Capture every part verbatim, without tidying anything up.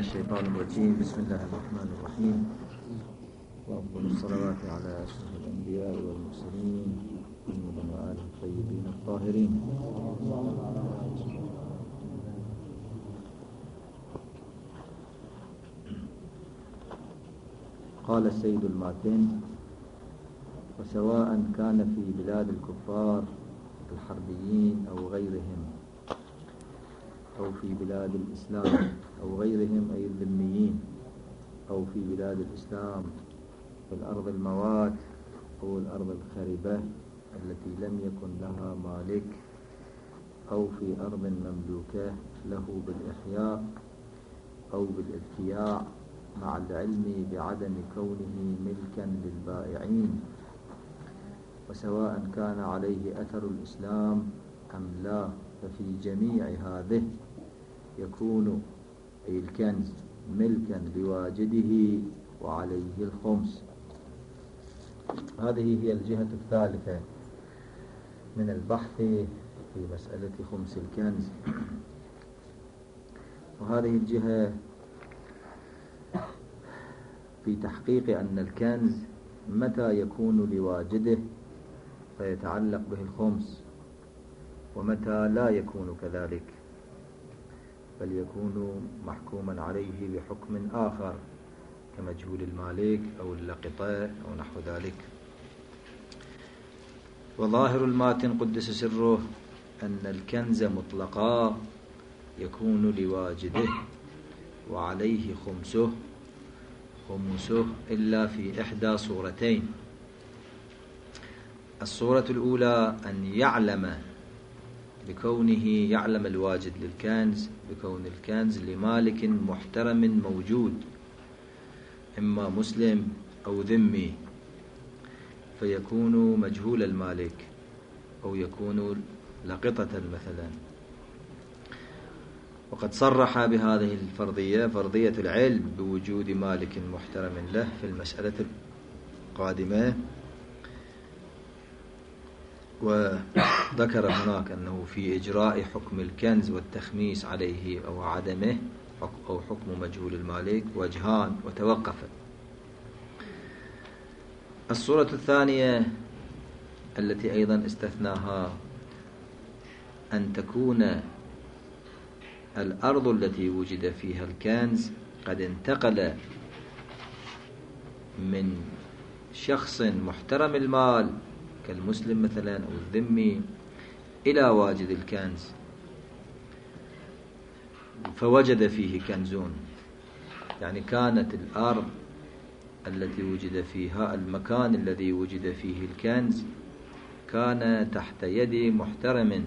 الشيطان الرجيم. بسم الله الرحمن الرحيم، وأفضل الصلوات على أشرف الأنبياء والمرسلين محمد وآله الطيبين الطاهرين. قال السيد الماتن: وسواء كان في بلاد الكفار الحربيين أو غيرهم، أو في بلاد الإسلام أو غيرهم أي الذميين، أو في بلاد الإسلام في الأرض الموات أو الأرض الخربة التي لم يكن لها مالك، أو في أرض مملوكة له بالإحياء أو بالابتياع، مع العلم بعدم كونه ملكا للبائعين، وسواء كان عليه أثر الإسلام أم لا، ففي جميع هذه يكون أي الكنز ملكا لواجده وعليه الخمس. هذه هي الجهة الثالثة من البحث في مسألة خمس الكنز. وهذه الجهة في تحقيق أن الكنز متى يكون لواجده فيتعلق به الخمس، ومتى لا يكون كذلك بل يكون محكوما عليه بحكم آخر كمجهول المالك أو اللقطة أو نحو ذلك. وظاهر الماتن قدس سره أن الكنز مطلقا يكون لواجده وعليه خمسه خمسه إلا في إحدى صورتين. الصورة الأولى أن يعلم بكونه يعلم الواجد للكنز بكون الكنز لمالك محترم موجود، إما مسلم أو ذمي، فيكون مجهول المالك أو يكون لقطة مثلا. وقد صرح بهذه الفرضية فرضية العلم بوجود مالك محترم له في المسألة القادمة، وذكر هناك أنه في إجراء حكم الكنز والتخميس عليه أو عدمه أو حكم مجهول المالك وجهان وتوقف. الصورة الثانية التي أيضا استثناها أن تكون الأرض التي وجد فيها الكنز قد انتقل من شخص محترم المال كالمسلم مثلا أو الذمي إلى واجد الكنز فوجد فيه كنزون، يعني كانت الأرض التي وجد فيها المكان الذي وجد فيه الكنز كان تحت يد محترم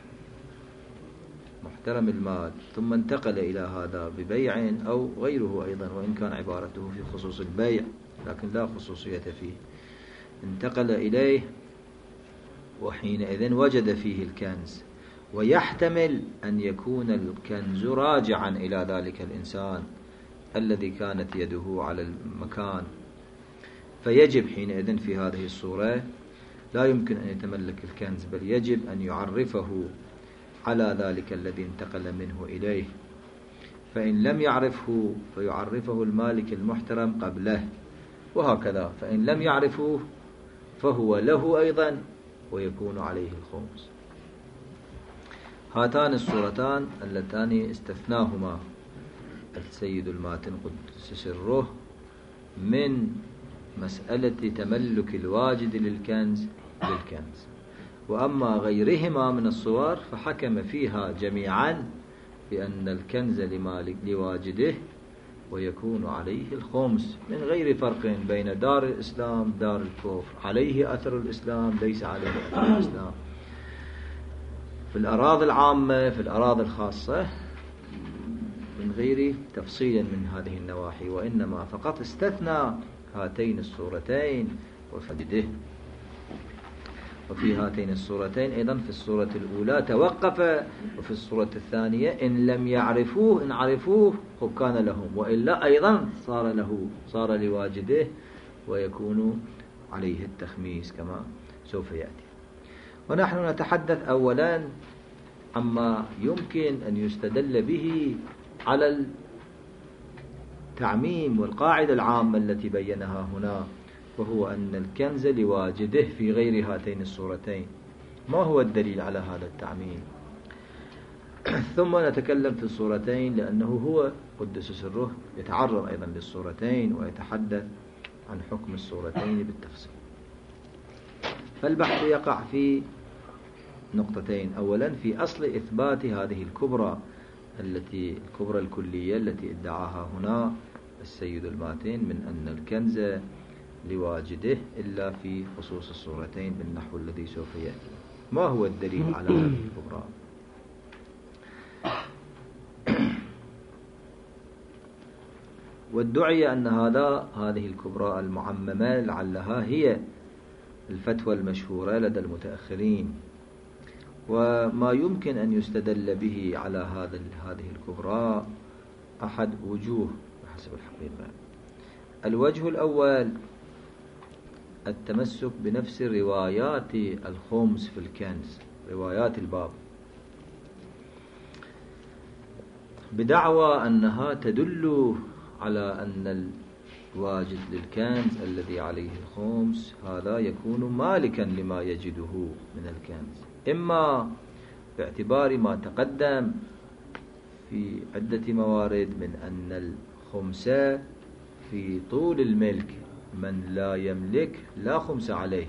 محترم المال، ثم انتقل إلى هذا ببيع أو غيره أيضا، وإن كان عبارته في خصوص البيع لكن لا خصوصية فيه. انتقل إليه وحينئذ وجد فيه الكنز، ويحتمل أن يكون الكنز راجعا إلى ذلك الإنسان الذي كانت يده على المكان، فيجب حينئذ في هذه الصورة لا يمكن أن يتملك الكنز، بل يجب أن يعرفه على ذلك الذي انتقل منه إليه، فإن لم يعرفه فيعرفه المالك المحترم قبله، وهكذا. فإن لم يعرفه فهو له أيضا ويكون عليه الخمس. هاتان الصورتان اللتان استثناهما السيد الماتن قدس سره من مسألة تملك الواجد للكنز للكنز. وأما غيرهما من الصور فحكم فيها جميعا بأن الكنز لمالك لواجده ويكون عليه الخمس، من غير فرق بين دار الإسلام دار الكفر، عليه أثر الإسلام ليس عليه أثر الإسلام، في الأراضي العامة في الأراضي الخاصة، من غير تفصيل من هذه النواحي، وإنما فقط استثنى هاتين الصورتين وفجده. وفي هاتين الصورتين أيضا في الصورة الأولى توقف، وفي الصورة الثانية إن لم يعرفوه إن عرفوه كان لهم، وإلا أيضا صار له صار لواجده ويكون عليه التخميس كما سوف يأتي. ونحن نتحدث أولا عما يمكن أن يستدل به على تعميم والقاعدة العامة التي بينها هنا، وهو أن الكنز لواجده في غير هاتين الصورتين. ما هو الدليل على هذا التعميم؟ ثم نتكلم في الصورتين، لأنه هو قدس سره يتعرض أيضا للصورتين ويتحدث عن حكم الصورتين بالتفصيل. فالبحث يقع في نقطتين: أولا في أصل إثبات هذه الكبرى التي الكبرى الكلية التي ادعاها هنا السيد الماتين من أن الكنز لواجده إلا في خصوص الصورتين بالنحو الذي سوف يأتي. ما هو الدليل على هذه الكبرى؟ وادعي أن هذا هذه الكبرى المعممة لعلها هي الفتوى المشهورة لدى المتأخرين، وما يمكن أن يستدل به على هذا هذه الكبرى أحد وجوه بحسب الحقيقة. الوجه الأول التمسك بنفس روايات الخمس في الكنز، روايات الباب، بدعوى أنها تدل على أن الواجد للكنز الذي عليه الخمس هذا يكون مالكا لما يجده من الكنز، إما باعتبار ما تقدم في عدة موارد من أن الخمس في طول الملك، من لا يملك لا خمس عليه،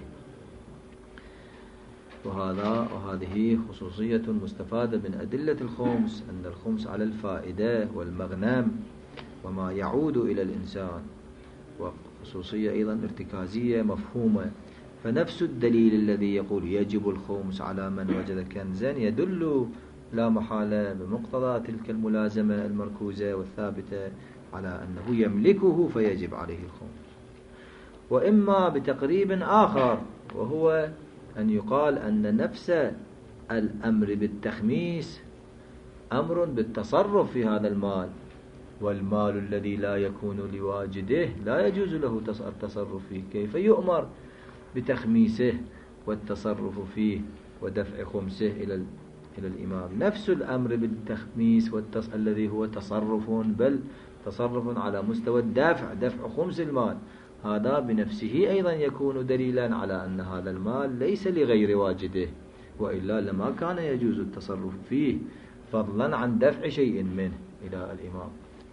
وهذا وهذه خصوصية مستفادة من أدلة الخمس، أن الخمس على الفائدة والمغنم وما يعود إلى الإنسان، وخصوصية أيضا ارتكازية مفهومة. فنفس الدليل الذي يقول يجب الخمس على من وجد كنزا يدل لا محالة بمقتضى تلك الملازمة المركوزة والثابتة على أنه يملكه فيجب عليه الخمس. وإما بتقريب آخر، وهو أن يقال أن نفس الأمر بالتخميس أمر بالتصرف في هذا المال، والمال الذي لا يكون لواجده لا يجوز له التصرف فيه، كيف يؤمر بتخميسه والتصرف فيه ودفع خمسه إلى إلى الإمام؟ نفس الأمر بالتخميس والتص... الذي هو تصرف، بل تصرف على مستوى الدافع، دفع خمس المال، هذا بنفسه أيضا يكون دليلا على أن هذا المال ليس لغير واجده، وإلا لما كان يجوز التصرف فيه فضلا عن دفع شيء منه إلى الإمام.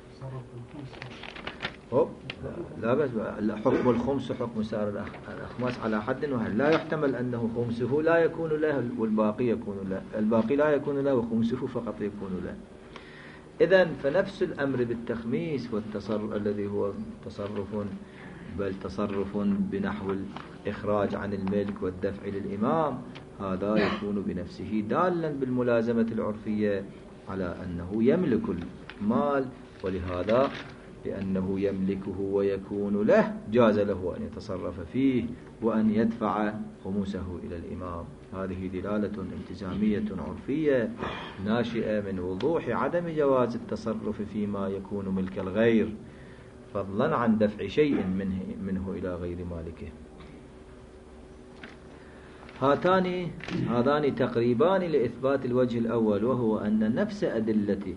لا بس حكم الخمس حكم سائر الأخماس على حد واحد، لا يحتمل أنه خمسه لا يكون له والباقي يكون له، الباقي لا يكون له وخمسه فقط يكون له. إذن فنفس الأمر بالتخميس والتصرف الذي هو تصرف، بل تصرف بنحو الإخراج عن الملك والدفع للإمام، هذا يكون بنفسه دالا بالملازمة العرفية على أنه يملك المال، ولهذا لأنه يملكه ويكون له جاز له أن يتصرف فيه وأن يدفع خمسه إلى الإمام. هذه دلالة التزامية عرفية ناشئة من وضوح عدم جواز التصرف فيما يكون ملك الغير فضلا عن دفع شيء منه, منه إلى غير مالكه. هاتان هذان تقريبان لإثبات الوجه الأول، وهو أن نفس أدلة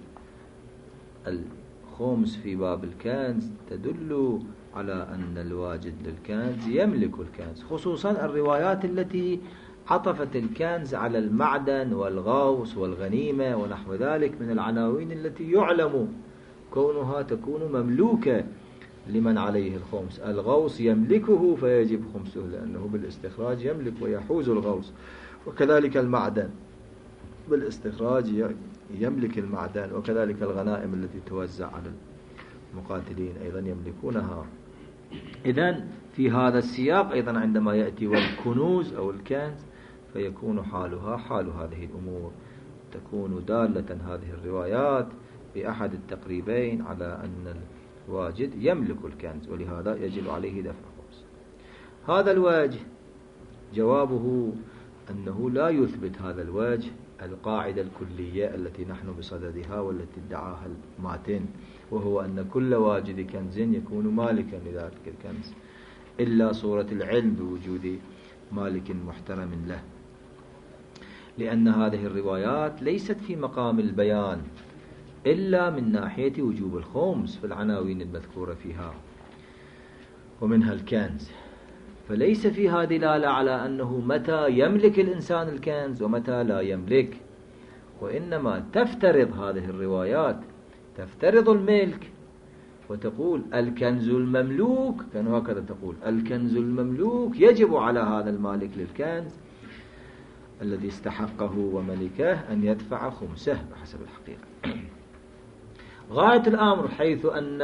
الخمس في باب الكنز تدل على أن الواجد للكنز يملك الكنز، خصوصا الروايات التي عطفت الكنز على المعدن والغوص والغنيمة ونحو ذلك من العناوين التي يعلم كونها تكون مملوكة لمن عليه الخمس. الغوص يملكه فيجب خمسه لأنه بالاستخراج يملك ويحوز الغوص، وكذلك المعدن بالاستخراج يملك المعدن، وكذلك الغنائم التي توزع على المقاتلين أيضا يملكونها. إذن في هذا السياق أيضا عندما يأتي والكنوز أو الكنز فيكون حالها حال هذه الأمور، تكون دالة هذه الروايات بأحد التقريبين على أن الواجد يملك الكنز، ولهذا يجب عليه دفع خمس. هذا الوجه جوابه أنه لا يثبت هذا الوجه القاعدة الكلية التي نحن بصددها والتي ادعاها الماتن، وهو أن كل واجد كنز يكون مالكا لذلك الكنز إلا صورة العلم بوجود مالك محترم له، لأن هذه الروايات ليست في مقام البيان، إلا من ناحية وجوب الخمس في العناوين المذكورة فيها، ومنها الكنز. فليس فيها دلالة على أنه متى يملك الإنسان الكنز ومتى لا يملك، وإنما تفترض هذه الروايات تفترض الملك، وتقول الكنز المملوك، كان هكذا تقول الكنز المملوك يجب على هذا المالك للكنز الذي استحقه وملكه أن يدفع خمسه بحسب الحقيقة. غاية الأمر حيث أن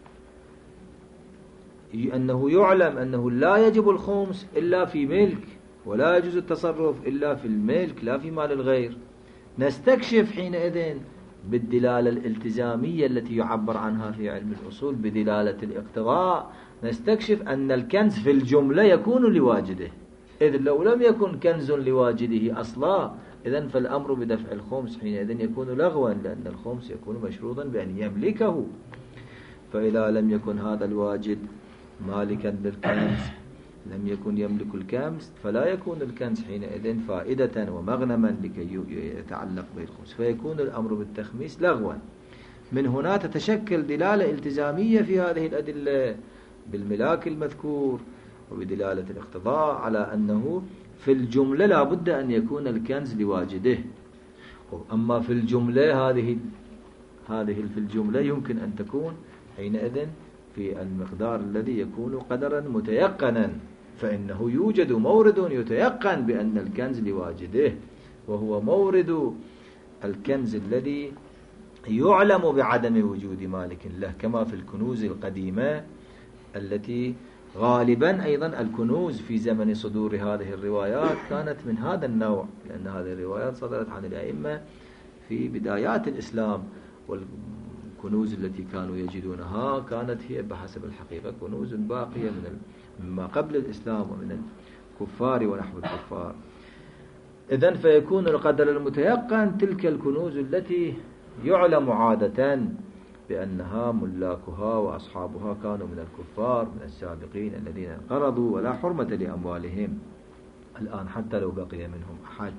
أنه يعلم أنه لا يجب الخمس إلا في ملك، ولا يجوز التصرف إلا في الملك لا في مال الغير. نستكشف حينئذ بالدلالة الالتزامية التي يعبر عنها في علم الأصول بدلالة الاقتضاء، نستكشف أن الكنز في الجملة يكون لواجده، إذ لو لم يكن كنز لواجده أصلا إذن فالأمر بدفع الخمس حينئذ يكون لغوا، لأن الخمس يكون مشروطا بأن يملكه. فإذا لم يكن هذا الواجد مالكا للكنز لم يكن يملك الكنز، فلا يكون الكنز حينئذ فائدة ومغنما لكي يتعلق به الخمس، فيكون الأمر بالتخميس لغوا. من هنا تتشكل دلالة التزامية في هذه الأدلة بالملاك المذكور وبدلالة الاقتضاء على أنه في الجملة لا بد أن يكون الكنز لواجده. أما في الجملة هذه هذه في الجملة يمكن أن تكون حينئذ في المقدار الذي يكون قدرا متيقنا، فإنه يوجد مورد يتيقن بأن الكنز لواجده، وهو مورد الكنز الذي يعلم بعدم وجود مالك له، كما في الكنوز القديمة التي غالبا أيضا الكنوز في زمن صدور هذه الروايات كانت من هذا النوع، لأن هذه الروايات صدرت عن الأئمة في بدايات الإسلام، والكنوز التي كانوا يجدونها كانت هي بحسب الحقيقة كنوز باقية من مما قبل الإسلام ومن الكفار ونحو الكفار. إذن فيكون القدر المتيقن تلك الكنوز التي يعلم عادة بأنها ملاكها وأصحابها كانوا من الكفار من السابقين الذين انقرضوا ولا حرمة لأموالهم الآن حتى لو بقي منهم أحد.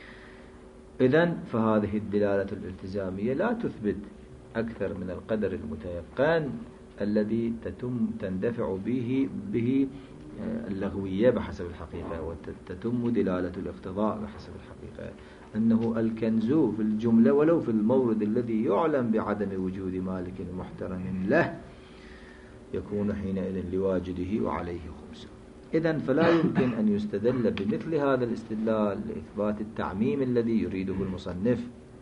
إذن فهذه الدلالة الالتزامية لا تثبت أكثر من القدر المتيقن الذي تتم تندفع به به اللغوية بحسب الحقيقة، وتتم دلالة الاقتضاء بحسب الحقيقة، أنه الكنز في الجملة ولو في المورد الذي يعلم بعدم وجود مالك محترم له يكون حينئذ لواجده وعليه خمسه. إذن فلا يمكن أن يستدل بمثل هذا الاستدلال لإثبات التعميم الذي يريده المصنف.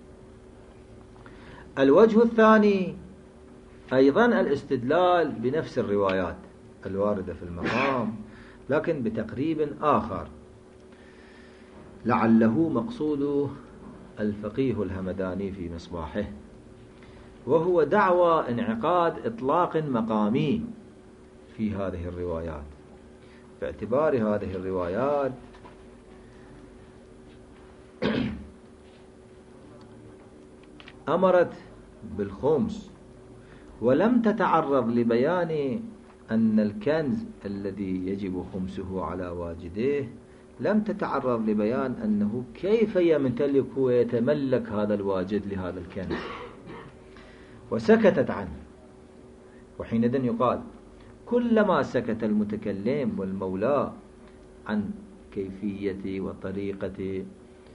الوجه الثاني أيضا الاستدلال بنفس الروايات الواردة في المقام، لكن بتقريب آخر لعله مقصود الفقيه الهمداني في مصباحه، وهو دعوى انعقاد إطلاق مقامي في هذه الروايات، باعتبار هذه الروايات أمرت بالخمس ولم تتعرض لبيان أن الكنز الذي يجب خمسه على واجده، لم تتعرض لبيان أنه كيف يمتلك ويتملك هذا الواجد لهذا الكنز، وسكتت عنه. وحينئذ يقال كلما سكت المتكلم والمولى عن كيفية وطريقة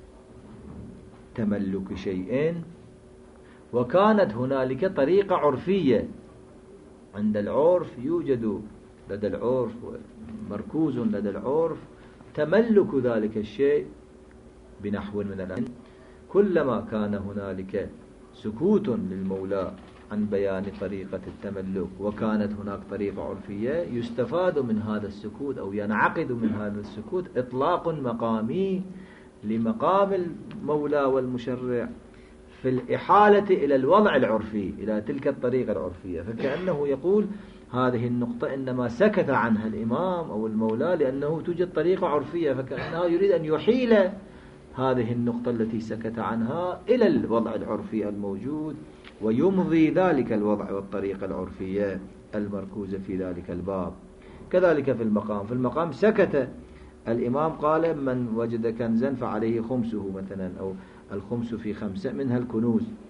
تملك شيء، وكانت هنالك طريقة عرفية عند العرف، يوجد لدى العرف مركوز لدى العرف تملك ذلك الشيء بنحو من الأمر، كلما كان هنالك سكوت للمولى عن بيان طريقة التملك وكانت هناك طريقة عرفية، يستفاد من هذا السكوت أو ينعقد من هذا السكوت إطلاق مقامي لمقام المولى والمشرع في الإحالة إلى الوضع العرفي، إلى تلك الطريقة العرفية. فكأنه يقول هذه النقطة إنما سكت عنها الإمام أو المولى لأنه توجد طريقة عرفية، فكأنه يريد أن يحيل هذه النقطة التي سكت عنها إلى الوضع العرفي الموجود، ويمضي ذلك الوضع والطريقة العرفية المركوزة في ذلك الباب. كذلك في المقام، في المقام سكت الإمام قال من وجد كنزا فعليه خمسه مثلا، أو الخمس في خمسة منها الكنوز،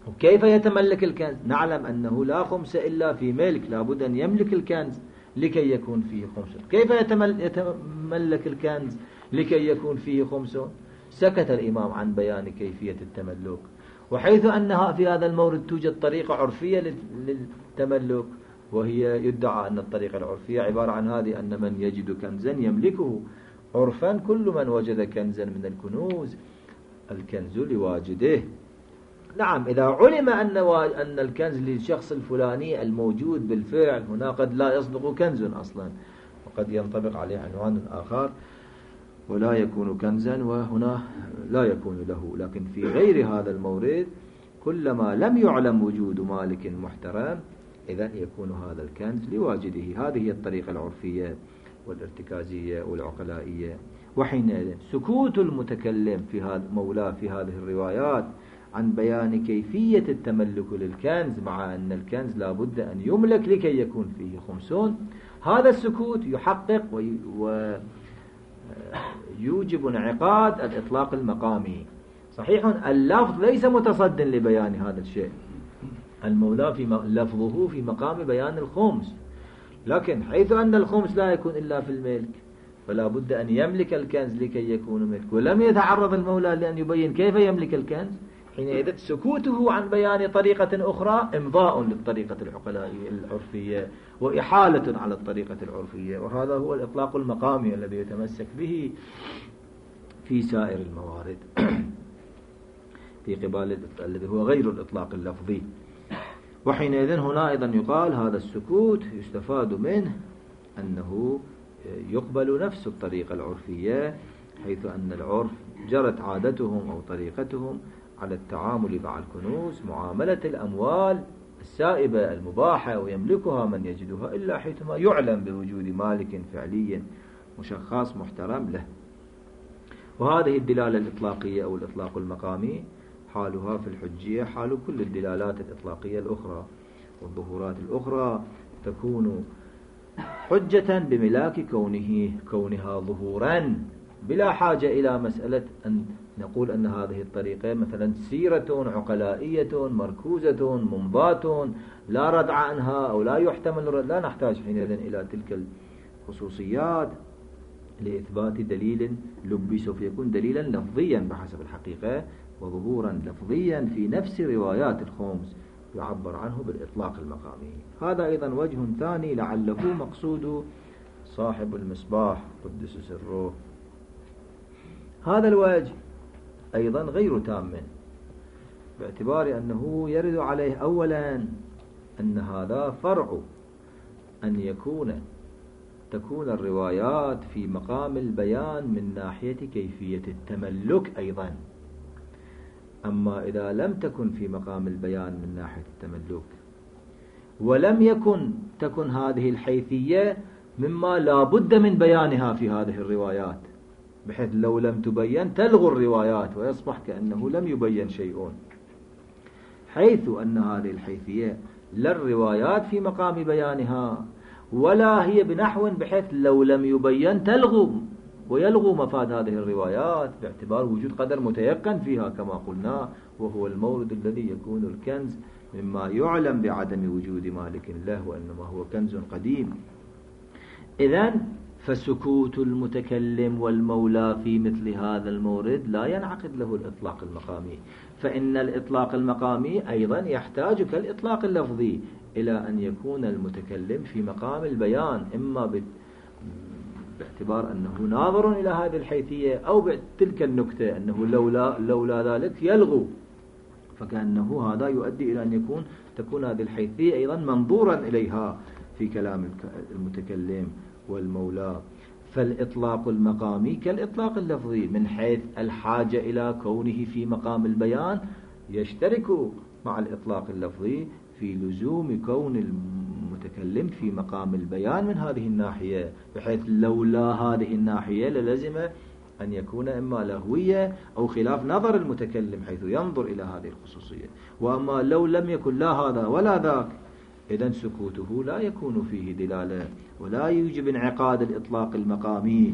وكيف يتملك الكنز؟ نعلم أنه لا خمس إلا في ملك، لابد أن يملك الكنز لكي يكون فيه خمس. كيف يتملك الكنز لكي يكون فيه خمس؟ سكت الإمام عن بيان كيفية التملك، وحيث أنها في هذا المورد توجد طريقة عرفية للتملك، وهي يدعى أن الطريقة العرفية عبارة عن هذه: أن من يجد كنزا يملكه. عرفا كل من وجد كنزا من الكنوز الكنز لواجده. نعم، إذا علم أن أن الكنز للشخص الفلاني الموجود بالفعل، هنا قد لا يصدق كنز أصلا، وقد ينطبق عليه عنوان آخر ولا يكون كنزا، وهنا لا يكون له. لكن في غير هذا المورد كلما لم يعلم وجود مالك محترم إذن يكون هذا الكنز لواجده. هذه هي الطريقة العرفية والارتكازية والعقلائية. وحينئذ سكوت المتكلم في هذا مولاه في هذه الروايات عن بيان كيفية التملك للكنز، مع أن الكنز لا بد أن يملك لكي يكون فيه خمسون، هذا السكوت يحقق ويوجب انعقاد الإطلاق المقامي. صحيح اللفظ ليس متصد لبيان هذا الشيء، المولى في لفظه في مقام بيان الخمس، لكن حيث أن الخمس لا يكون إلا في الملك فلا بد أن يملك الكنز لكي يكون ملك، ولم يتعرض المولى لأن يبين كيف يملك الكنز. حينئذ سكوته عن بيان طريقة أخرى إمضاء للطريقة العقلائية العرفية وإحالة على الطريقة العرفية، وهذا هو الإطلاق المقامي الذي يتمسك به في سائر الموارد في قبال الذي هو غير الإطلاق اللفظي. وحينئذ هنا أيضا يقال هذا السكوت يستفاد منه أنه يقبل نفس الطريقة العرفية، حيث أن العرف جرت عادتهم أو طريقتهم على التعامل مع الكنوز معاملة الأموال السائبة المباحة، ويملكها من يجدها إلا حيثما يعلم بوجود مالك فعلي مشخص محترم له. وهذه الدلالة الإطلاقية أو الإطلاق المقامي حالها في الحجية حال كل الدلالات الإطلاقية الأخرى، والظهورات الأخرى تكون حجة بملاك كونه كونها ظهورا، بلا حاجة إلى مسألة أن نقول أن هذه الطريقة مثلا سيرة عقلائية مركوزة ممضاة لا ردع عنها أو لا يحتمل، لا نحتاج حينئذ إلى تلك الخصوصيات لإثبات دليل لبي، سوف يكون دليلا لفظيا بحسب الحقيقة، وظهورا لفظيا في نفس روايات الخمس يعبر عنه بالإطلاق المقامي. هذا أيضا وجه ثاني لعله مقصود صاحب المصباح قدس سره. هذا الوجه أيضا غير تام، باعتبار أنه يرد عليه أولا أن هذا فرع أن يكون تكون الروايات في مقام البيان من ناحية كيفية التملك أيضا. أما إذا لم تكن في مقام البيان من ناحية التملك ولم يكن تكن هذه الحيثية مما لا بد من بيانها في هذه الروايات، بحيث لو لم تبين تلغو الروايات ويصبح كأنه لم يبين شيء، حيث أن هذه الحيثية لا الروايات في مقام بيانها ولا هي بنحو بحيث لو لم يبين تلغو ويلغو مفاد هذه الروايات، باعتبار وجود قدر متيقن فيها كما قلنا، وهو المورد الذي يكون الكنز مما يعلم بعدم وجود مالك له وإنما هو كنز قديم. إذن فسكوت المتكلم والمولى في مثل هذا المورد لا ينعقد له الإطلاق المقامي، فإن الإطلاق المقامي أيضا يحتاج كالإطلاق اللفظي إلى أن يكون المتكلم في مقام البيان، إما باعتبار أنه ناظر إلى هذه الحيثية أو بتلك النكتة أنه لولا, لولا ذلك يلغو، فكأنه هذا يؤدي إلى أن يكون تكون هذه الحيثية أيضا منظورا إليها في كلام المتكلم والمولى. فالإطلاق المقامي كالإطلاق اللفظي من حيث الحاجة إلى كونه في مقام البيان يشترك مع الإطلاق اللفظي في لزوم كون المتكلم في مقام البيان من هذه الناحية، بحيث لولا هذه الناحية للزم أن يكون إما لهوية أو خلاف نظر المتكلم حيث ينظر إلى هذه الخصوصية. وأما لو لم يكن لا هذا ولا ذاك إذن سكوته لا يكون فيه دلالة ولا يوجب انعقاد الإطلاق المقامي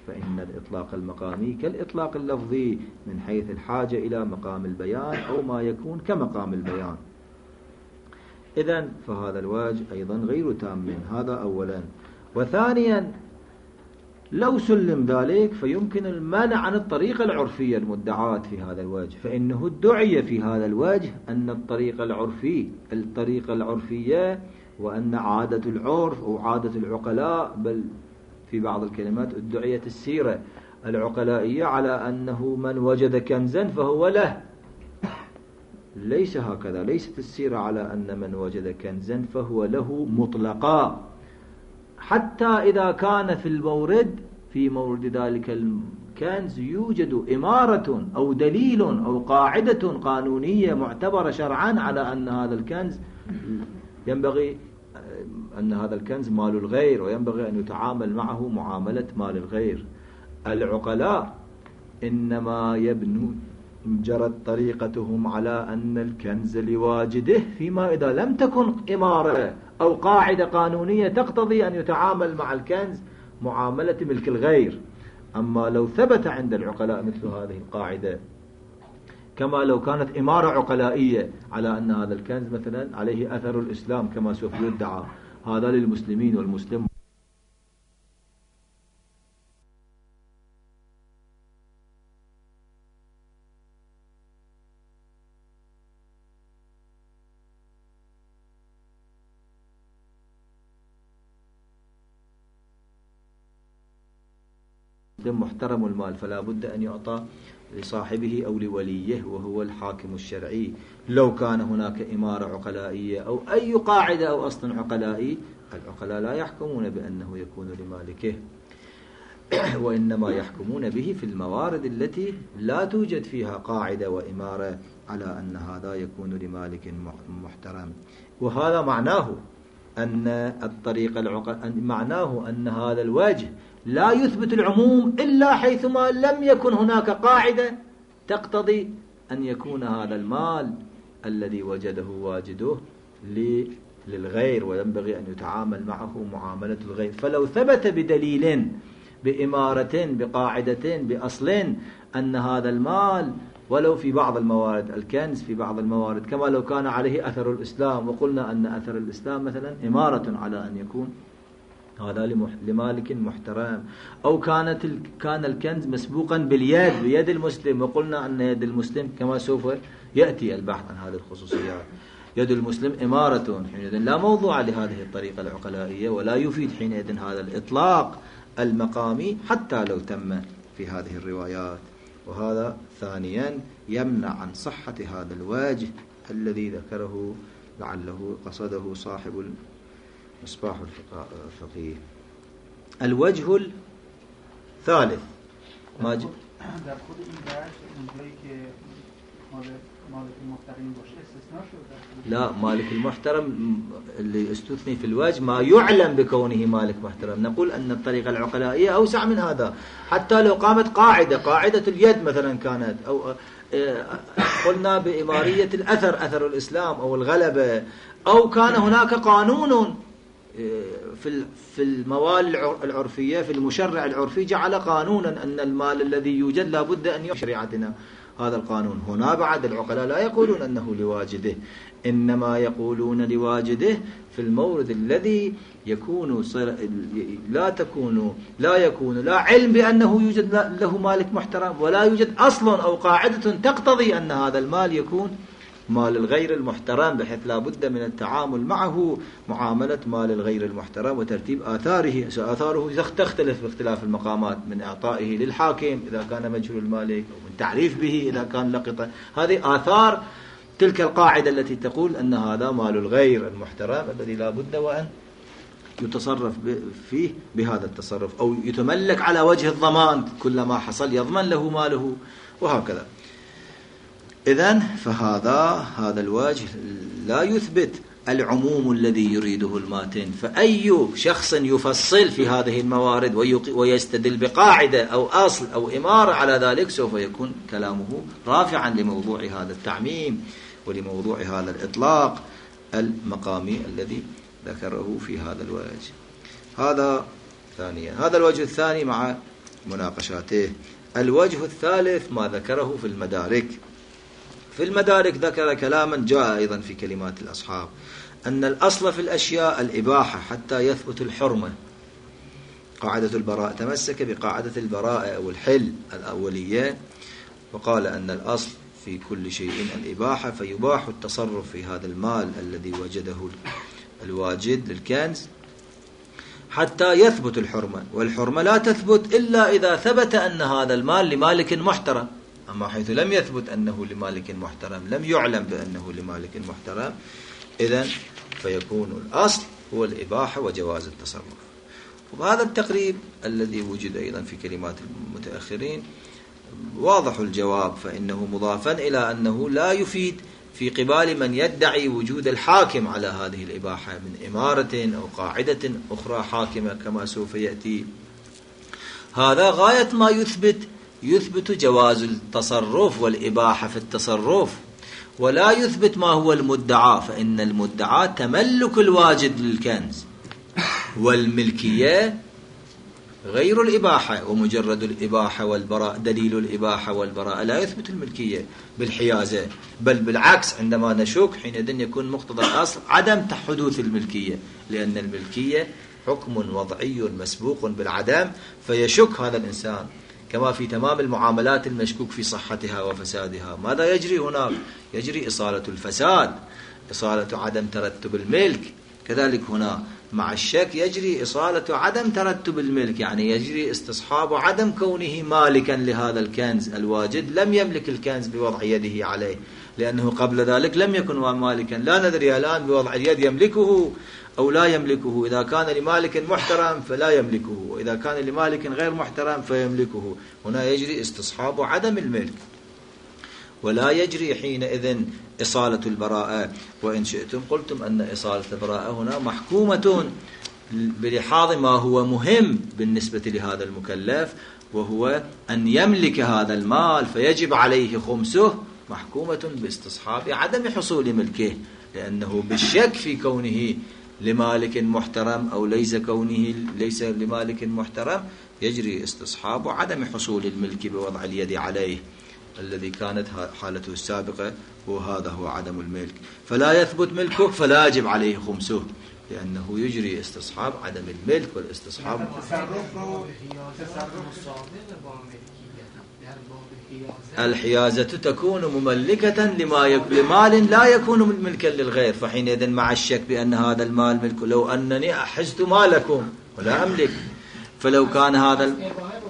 فإن الإطلاق المقامي كالإطلاق اللفظي من حيث الحاجة إلى مقام البيان أو ما يكون كمقام البيان. إذن فهذا الوجه أيضا غير تام، هذا أولا. وثانيا لو سلم ذلك فيمكن المنع عن الطريقة العرفية المدعاة في هذا الوجه، فإنه ادعي في هذا الوجه أن الطريقة العرفية الطريقة العرفية وأن عادة العرف أو عادة العقلاء، بل في بعض الكلمات ادعيت السيرة العقلائية على أنه من وجد كنزا فهو له. ليس هكذا، ليست السيرة على أن من وجد كنزا فهو له مطلقا، حتى إذا كان في المورد في مورد ذلك الكنز يوجد إمارة أو دليل أو قاعدة قانونية معتبرة شرعا على أن هذا الكنز ينبغي أن هذا الكنز مال الغير وينبغي أن يتعامل معه معاملة مال الغير. العقلاء إنما يبنون جرت طريقتهم على أن الكنز لواجده، فيما إذا لم تكن إمارة أو قاعدة قانونية تقتضي أن يتعامل مع الكنز معاملة ملك الغير. أما لو ثبت عند العقلاء مثل هذه القاعدة، كما لو كانت إمارة عقلائية على أن هذا الكنز مثلا عليه أثر الإسلام كما سوف يدعى، هذا للمسلمين والمسلم محترم المال، فلا بد أن يعطى لصاحبه أو لوليه وهو الحاكم الشرعي. لو كان هناك إمارة عقلائية أو أي قاعدة أو أصل عقلائي، العقلاء لا يحكمون بأنه يكون لمالكه، وإنما يحكمون به في الموارد التي لا توجد فيها قاعدة وإمارة على أن هذا يكون لمالك محترم. وهذا معناه أن الطريق العقل معناه أن هذا الوجه لا يثبت العموم إلا حيثما لم يكن هناك قاعدة تقتضي أن يكون هذا المال الذي وجده واجده للغير وينبغي أن يتعامل معه معاملة الغير. فلو ثبت بدليل بإمارة بقاعدة بأصل أن هذا المال ولو في بعض الموارد الكنز في بعض الموارد كما لو كان عليه أثر الإسلام، وقلنا أن أثر الإسلام مثلا إمارة على أن يكون هذا لمالك محترم، أو كانت كان الكنز مسبوقا باليد بيد المسلم، وقلنا أن يد المسلم كما سوف يأتي البحث عن هذه الخصوصيات يد المسلم إمارة، حينئذ لا موضوع لهذه الطريقة العقلائية ولا يفيد حينئذ هذا الإطلاق المقامي حتى لو تم في هذه الروايات. وهذا ثانيا يمنع عن صحة هذا الوجه الذي ذكره لعله قصده صاحب مصباح الفقيه. الوجه الثالث ما ج... در خود این بحث اونجایی که مالك المحترم باشه استثناء شده. لا، مالك المحترم اللي استثني في الوجه ما يعلم بكونه مالك محترم. نقول أن الطريقة العقلائية أوسع من هذا، حتى لو قامت قاعدة قاعدة اليد مثلا كانت، أو قلنا بإمارية الأثر أثر الإسلام أو الغلبة، أو كان هناك قانون في في الموال العرفية في المشرع العرفي جعل قانونا أن المال الذي يوجد لا بد أن يحصل شريعتنا هذا القانون. هنا بعد العقلاء لا يقولون أنه لواجده، إنما يقولون لواجده في المورد الذي يكون لا تكون لا يكون لا علم بأنه يوجد له مالك محترم، ولا يوجد أصل أو قاعدة تقتضي أن هذا المال يكون مال الغير المحترم، بحيث لا بد من التعامل معه معاملة مال الغير المحترم وترتيب آثاره. آثاره تختلف باختلاف المقامات، من إعطائه للحاكم إذا كان مجهول المالك، أو من تعريف به إذا كان لقطة. هذه آثار تلك القاعدة التي تقول أن هذا مال الغير المحترم الذي لا بد وأن يتصرف فيه بهذا التصرف، أو يتملك على وجه الضمان، كلما حصل يضمن له ماله وهكذا. إذن فهذا هذا الوجه لا يثبت العموم الذي يريده الماتن. فأي شخص يفصل في هذه الموارد ويستدل بقاعدة أو أصل أو إمارة على ذلك سوف يكون كلامه رافعا لموضوع هذا التعميم ولموضوع هذا الإطلاق المقامي الذي ذكره في هذا الوجه. هذا ثانيا. هذا الوجه الثاني مع مناقشاته. الوجه الثالث ما ذكره في المدارك. في المدارك ذكر كلاما جاء أيضا في كلمات الأصحاب، أن الأصل في الأشياء الإباحة حتى يثبت الحرمة. قاعدة البراءة، تمسك بقاعدة البراءة أو الحل الأولية، وقال أن الأصل في كل شيء الإباحة، فيباح التصرف في هذا المال الذي وجده الواجد للكنز حتى يثبت الحرمة، والحرمة لا تثبت إلا إذا ثبت أن هذا المال لمالك محترم. أما حيث لم يثبت أنه لمالك محترم، لم يعلم بأنه لمالك محترم، إذن فيكون الأصل هو الإباحة وجواز التصرف. وبهذا التقريب الذي وجد أيضا في كلمات المتأخرين واضح الجواب، فإنه مضافا إلى أنه لا يفيد في قبال من يدعي وجود الحاكم على هذه الإباحة من إمارة أو قاعدة أخرى حاكمة كما سوف يأتي. هذا غاية ما يثبت يثبت جواز التصرف والإباحة في التصرف، ولا يثبت ما هو المدعى، فإن المدعى تملك الواجد للكنز، والملكية غير الإباحة، ومجرد الإباحة والبراء دليل الإباحة والبراء لا يثبت الملكية بالحيازة، بل بالعكس عندما نشك حينئذ يكون مقتضى الأصل عدم حدوث الملكية، لأن الملكية حكم وضعي مسبوق بالعدم، فيشك هذا الإنسان. كما في تمام المعاملات المشكوك في صحتها وفسادها، ماذا يجري هناك؟ يجري إصالة الفساد، إصالة عدم ترتب الملك. كذلك هنا مع الشك يجري إصالة عدم ترتب الملك، يعني يجري استصحاب عدم كونه مالكا لهذا الكنز الواجد، لم يملك الكنز بوضع يده عليه، لأنه قبل ذلك لم يكن مالكا. لا ندري الآن بوضع اليد يملكه أو لا يملكه. إذا كان لمالك محترم فلا يملكه، وإذا كان لمالك غير محترم فيملكه. هنا يجري استصحاب عدم الملك، ولا يجري حينئذ إصالة البراءة. وإن شئتم قلتم أن إصالة البراءة هنا محكومة بلحاظ ما هو مهم بالنسبة لهذا المكلف، وهو أن يملك هذا المال فيجب عليه خمسه، محكومة باستصحاب عدم حصول ملكه، لأنه بالشك في كونه لمالك محترم أو ليس كونه ليس لمالك محترم يجري استصحاب عدم حصول الملك بوضع اليد عليه الذي كانت حالته السابقة، وهذا هو عدم الملك، فلا يثبت ملكه فلا يجب عليه خمسه، لأنه يجري استصحاب عدم الملك. والاستصحاب الحيازة تكون مملكة لما يك... لمال لا يكون ملكا للغير، فحينئذ مع الشك بأن هذا المال ملك، لو أنني أحزت مالكم ولا أملك، فلو كان هذا ال...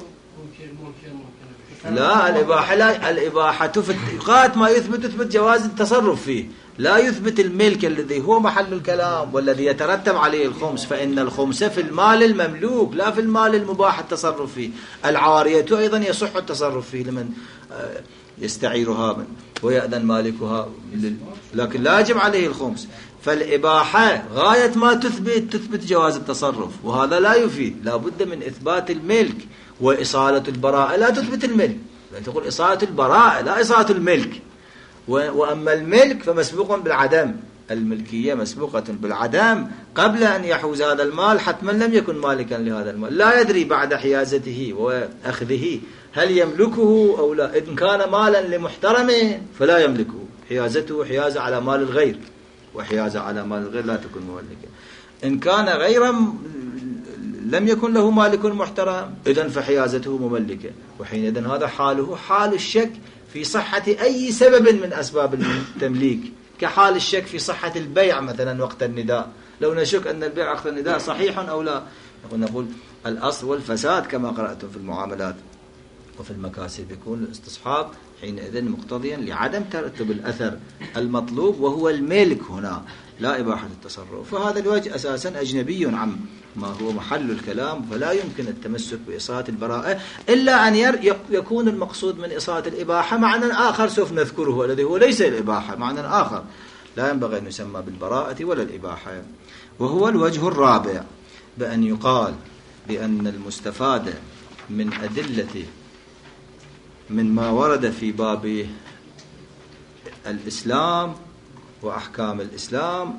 لا الإباحة لا الإباحة تثبت غاية ما يثبت تثبت جواز التصرف فيه، لا يثبت الملك الذي هو محل الكلام والذي يترتب عليه الخمس، فإن الخمس في المال المملوك لا في المال المباح التصرف فيه. العارية أيضا يصح التصرف فيه لمن يستعيرها من ويأذن مالكها، لكن لا يجب عليه الخمس. فالإباحة غاية ما تثبت تثبت جواز التصرف، وهذا لا يفيد، لا بد من إثبات الملك. وإصالة البراءة لا تثبت الملك، يعني تقول إصالة البراءة لا إصالة الملك. وأما الملك فمسبوق بالعدم، الملكية مسبوقة بالعدم. قبل أن يحوز هذا المال حتما لم يكن مالكا لهذا المال، لا يدري بعد حيازته وأخذه هل يملكه أو لا. إن كان مالا لمحترم فلا يملكه، حيازته حيازة على مال الغير، وحيازة على مال الغير لا تكون مملكة. إن كان غيرا لم يكن له مالك محترم إذن فحيازته مملكة، وحينئذ هذا حاله حال الشك في صحة أي سبب من أسباب التمليك، كحال الشك في صحة البيع مثلا وقت النداء. لو نشك أن البيع وقت النداء صحيح أو لا، نقول الأصل والفساد كما قرأتم في المعاملات وفي المكاسب، يكون الاستصحاب حينئذ مقتضيا لعدم ترتب الأثر المطلوب وهو الملك هنا، لا إباحة التصرف. فهذا الوجه أساسا أجنبي عن ما هو محل الكلام، فلا يمكن التمسك بإصالة البراءة إلا أن يكون المقصود من إصالة الإباحة معنى آخر سوف نذكره، الذي هو ليس الإباحة، معنى آخر لا ينبغي أن يسمى بالبراءة ولا الإباحة. وهو الوجه الرابع، بأن يقال بأن المستفاد من أدلة من ما ورد في باب الإسلام وأحكام الإسلام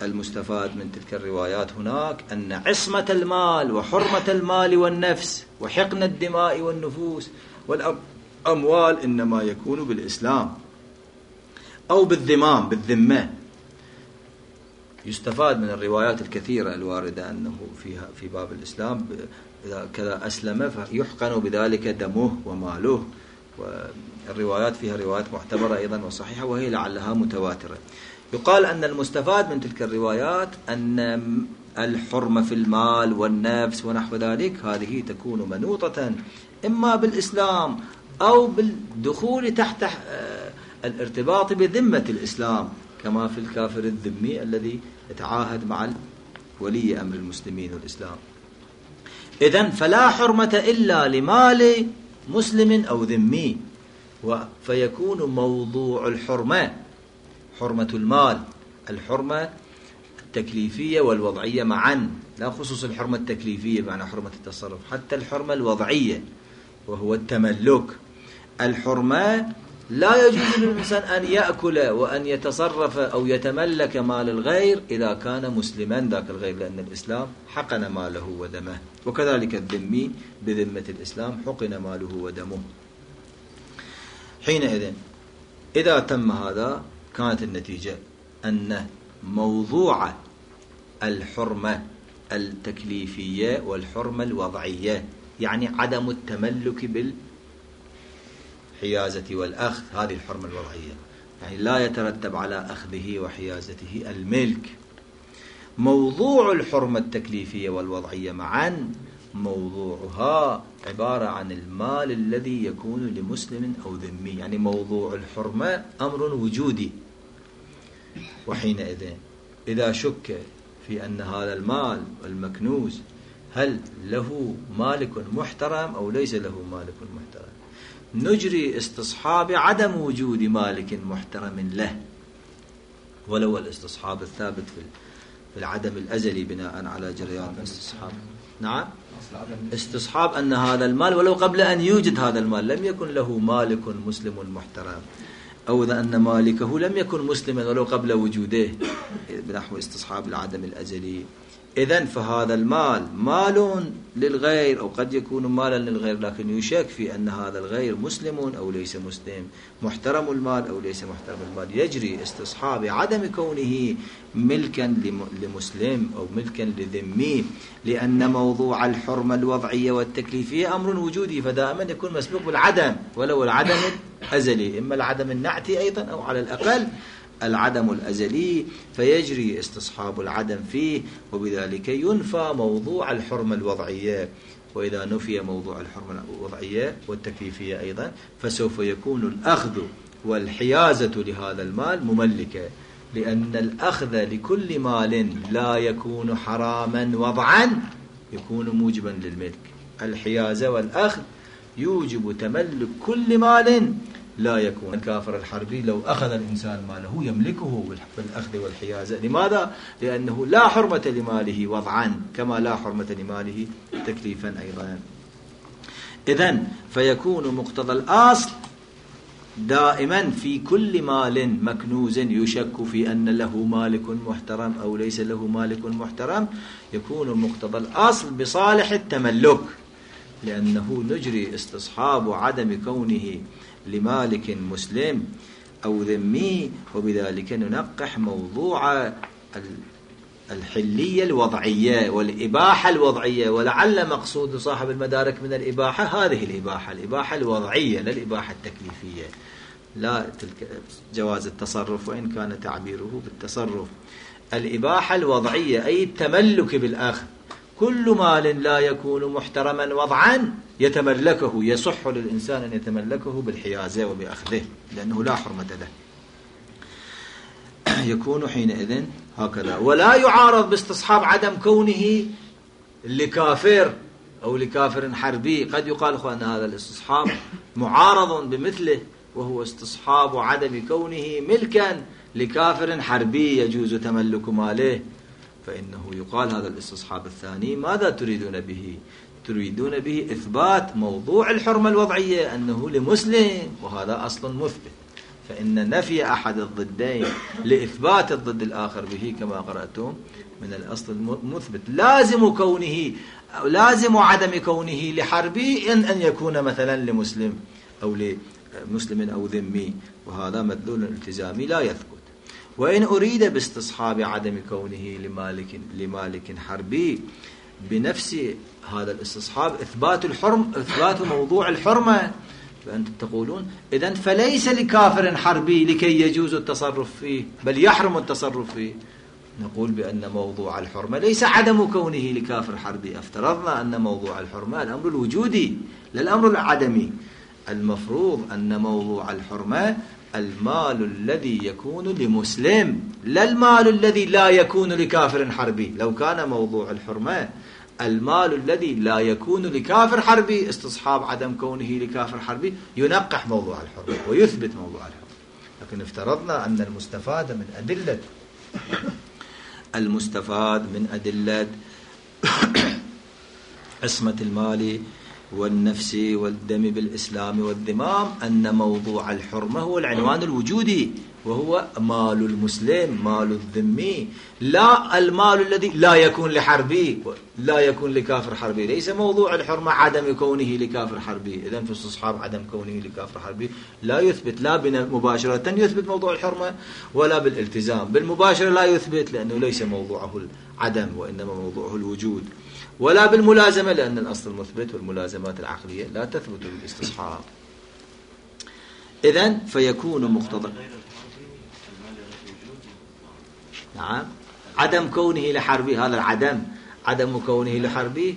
المستفاد من تلك الروايات هناك أن عصمة المال وحرمة المال والنفس وحقن الدماء والنفوس والأموال إنما يكون بالإسلام أو بالذمام بالذمة. يستفاد من الروايات الكثيرة الواردة أنه فيها في باب الإسلام إذا كذا أسلم فيحقن بذلك دمه وماله، والروايات فيها روايات معتبرة أيضا وصحيحة وهي لعلها متواترة. يقال أن المستفاد من تلك الروايات أن الحرمة في المال والنفس ونحو ذلك هذه تكون منوطة إما بالإسلام أو بالدخول تحت الارتباط بذمة الإسلام، كما في الكافر الذمي الذي يتعاهد مع ولي أمر المسلمين والإسلام. إذن فلا حرمة إلا لمال مسلم أو ذمي، فيكون موضوع الحرمة حرمة المال، الحرمة التكليفية والوضعية معا، لا خصوص الحرمة التكليفية بمعنى حرمة التصرف، حتى الحرمة الوضعية وهو التملك. الحرمة لا يجوز للإنسان أن يأكل وأن يتصرف أو يتملك مال الغير إذا كان مسلما ذاك الغير، لأن الإسلام حقن ماله ودمه، وكذلك الذمي بذمة الإسلام حقن ماله ودمه. حينئذ إذا تم هذا كانت النتيجة أن موضوع الحرمة التكليفية والحرمة الوضعية، يعني عدم التملك بالحيازة والأخذ، هذه الحرمة الوضعية، يعني لا يترتب على أخذه وحيازته الملك. موضوع الحرمة التكليفية والوضعية معا موضوعها عبارة عن المال الذي يكون لمسلم أو ذمي، يعني موضوع الحرمة أمر وجودي. وحينئذ إذا شك في أن هذا المال المكنوز هل له مالك محترم أو ليس له مالك محترم، نجري استصحاب عدم وجود مالك محترم له، ولو الاستصحاب الثابت في العدم الأزلي بناء على جريان الاستصحاب. نعم، استصحاب أن هذا المال ولو قبل أن يوجد هذا المال لم يكن له مالك مسلم محترم، أو إذا أن مالكه لم يكن مسلما ولو قبل وجوده بنحو استصحاب العدم الأزلي. إذن فهذا المال مال للغير أو قد يكون مالا للغير، لكن يشك في أن هذا الغير مسلم أو ليس مسلم، محترم المال أو ليس محترم المال، يجري استصحاب عدم كونه ملكا لمسلم أو ملكا لذمي، لأن موضوع الحرمة الوضعية والتكليفية أمر وجودي، فدائما يكون مسبوق بالعدم ولو العدم الأزلي، إما العدم النعتي أيضا أو على الأقل العدم الأزلي، فيجري استصحاب العدم فيه، وبذلك ينفى موضوع الحرمة الوضعية. وإذا نفي موضوع الحرمة الوضعية والتكليفية أيضا فسوف يكون الأخذ والحيازة لهذا المال مملكة، لأن الأخذ لكل مال لا يكون حراما وضعا يكون موجبا للملك. الحيازة والأخذ يوجب تملك كل مال لا يكون. الكافر الحربي لو أخذ الإنسان ماله يملكه بالأخذ والحيازة. لماذا؟ لأنه لا حرمة لماله وضعا كما لا حرمة لماله تكليفا أيضا. إذن فيكون مقتضى الأصل دائما في كل مال مكنوز يشك في أن له مالك محترم أو ليس له مالك محترم، يكون مقتضى الأصل بصالح التملك، لأنه نجري استصحاب عدم كونه لمالك مسلم أو ذمي، وبذلك ننقح موضوع الحلية الوضعية والإباحة الوضعية. ولعل مقصود صاحب المدارك من الإباحة هذه الإباحة الإباحة الوضعية لا الإباحة التكليفية، لا تلك جواز التصرف وإن كان تعبيره بالتصرف. الإباحة الوضعية أي التملك بالأخذ، كل مال لا يكون محترما وضعا يتملكه، يصح للإنسان أن يتملكه بالحيازة وبأخذه لأنه لا حرمة له، يكون حينئذ هكذا. ولا يعارض باستصحاب عدم كونه لكافر أو لكافر حربي. قد يقال أن هذا الاستصحاب معارض بمثله، وهو استصحاب عدم كونه ملكا لكافر حربي يجوز تملك ماله، فإنه يقال هذا الاستصحاب الثاني ماذا تريدون به؟ تريدون به إثبات موضوع الحرمة الوضعية أنه لمسلم، وهذا أصل مثبت، فإن نفي أحد الضدين لإثبات الضد الآخر به كما قرأتم من الأصل المثبت لازم كونه لازم عدم كونه لحربي إن أن يكون مثلا لمسلم أو لمسلم أو ذمي، وهذا مدلول التزامي لا يثبت. وإن أريد باستصحاب عدم كونه لمالك لمالك حربي بنفس هذا الاستصحاب إثبات الحرم إثبات موضوع الحرمة، فأنتم تقولون إذن فليس لكافر حربي لكي يجوز التصرف فيه بل يحرم التصرف فيه. نقول بأن موضوع الحرمة ليس عدم كونه لكافر حربي، افترضنا أن موضوع الحرمة الأمر الوجودي لا الأمر العدمي. المفروض أن موضوع الحرمة المال الذي يكون لمسلم لا المال الذي لا يكون لكافر حربي. لو كان موضوع الحرمة المال الذي لا يكون لكافر حربي استصحاب عدم كونه لكافر حربي ينقح موضوع الحرمة ويثبت موضوع الحرمة. لكن افترضنا أن المستفاد من أدلة المستفاد من أدلة عصمة المال والنفس والدم بالإسلام والذمام أن موضوع الحرمة هو العنوان الوجودي، وهو مال المسلم مال الذمي، لا المال الذي لا يكون لحربي لا يكون لكافر حربي. ليس موضوع الحرمة عدم كونه لكافر حربي. إذن في استصحاب عدم كونه لكافر حربي لا يثبت لا مباشرة يثبت موضوع الحرمة ولا بالالتزام. بالمباشرة لا يثبت لأنه ليس موضوعه العدم وإنما موضوعه الوجود، ولا بالملازمة لأن الأصل المثبت والملازمات العقلية لا تثبت بالاستصحاب. إذن فيكون مقتضى نعم عدم كونه لحربي، هذا العدم عدم كونه لحربي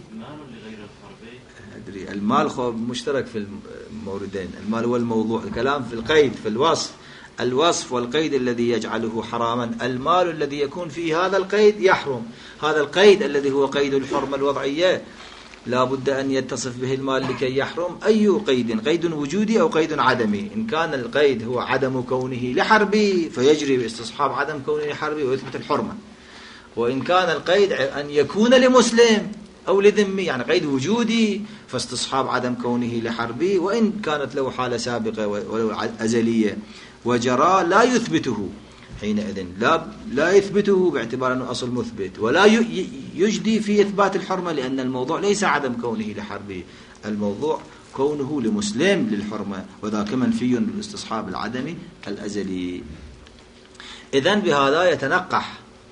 أدري المال مشترك في الموردين، المال هو الموضوع، الكلام في القيد في الوصف الوصف والقيد الذي يجعله حراما. المال الذي يكون فيه هذا القيد يحرم، هذا القيد الذي هو قيد الحرمة الوضعية لا بد أن يتصف به المال لكي يحرم. أي قيد؟ قيد وجودي أو قيد عدمي؟ إن كان القيد هو عدم كونه لحربي فيجري باستصحاب عدم كونه لحربي ويثبت الحرمة. وإن كان القيد أن يكون لمسلم أو لذمي يعني قيد وجودي فاستصحاب عدم كونه لحربي، وإن كانت له حالة سابقة ولو أزلية وجرى لا يثبته حينئذ لا لا يثبته باعتبار أنه أصل مثبت، ولا يجدي في إثبات الحرمة لأن الموضوع ليس عدم كونه لحربي، الموضوع كونه لمسلم للحرمة، وذاك منفي بالاستصحاب العدمي الأزلي. إذن بهذا يتنقح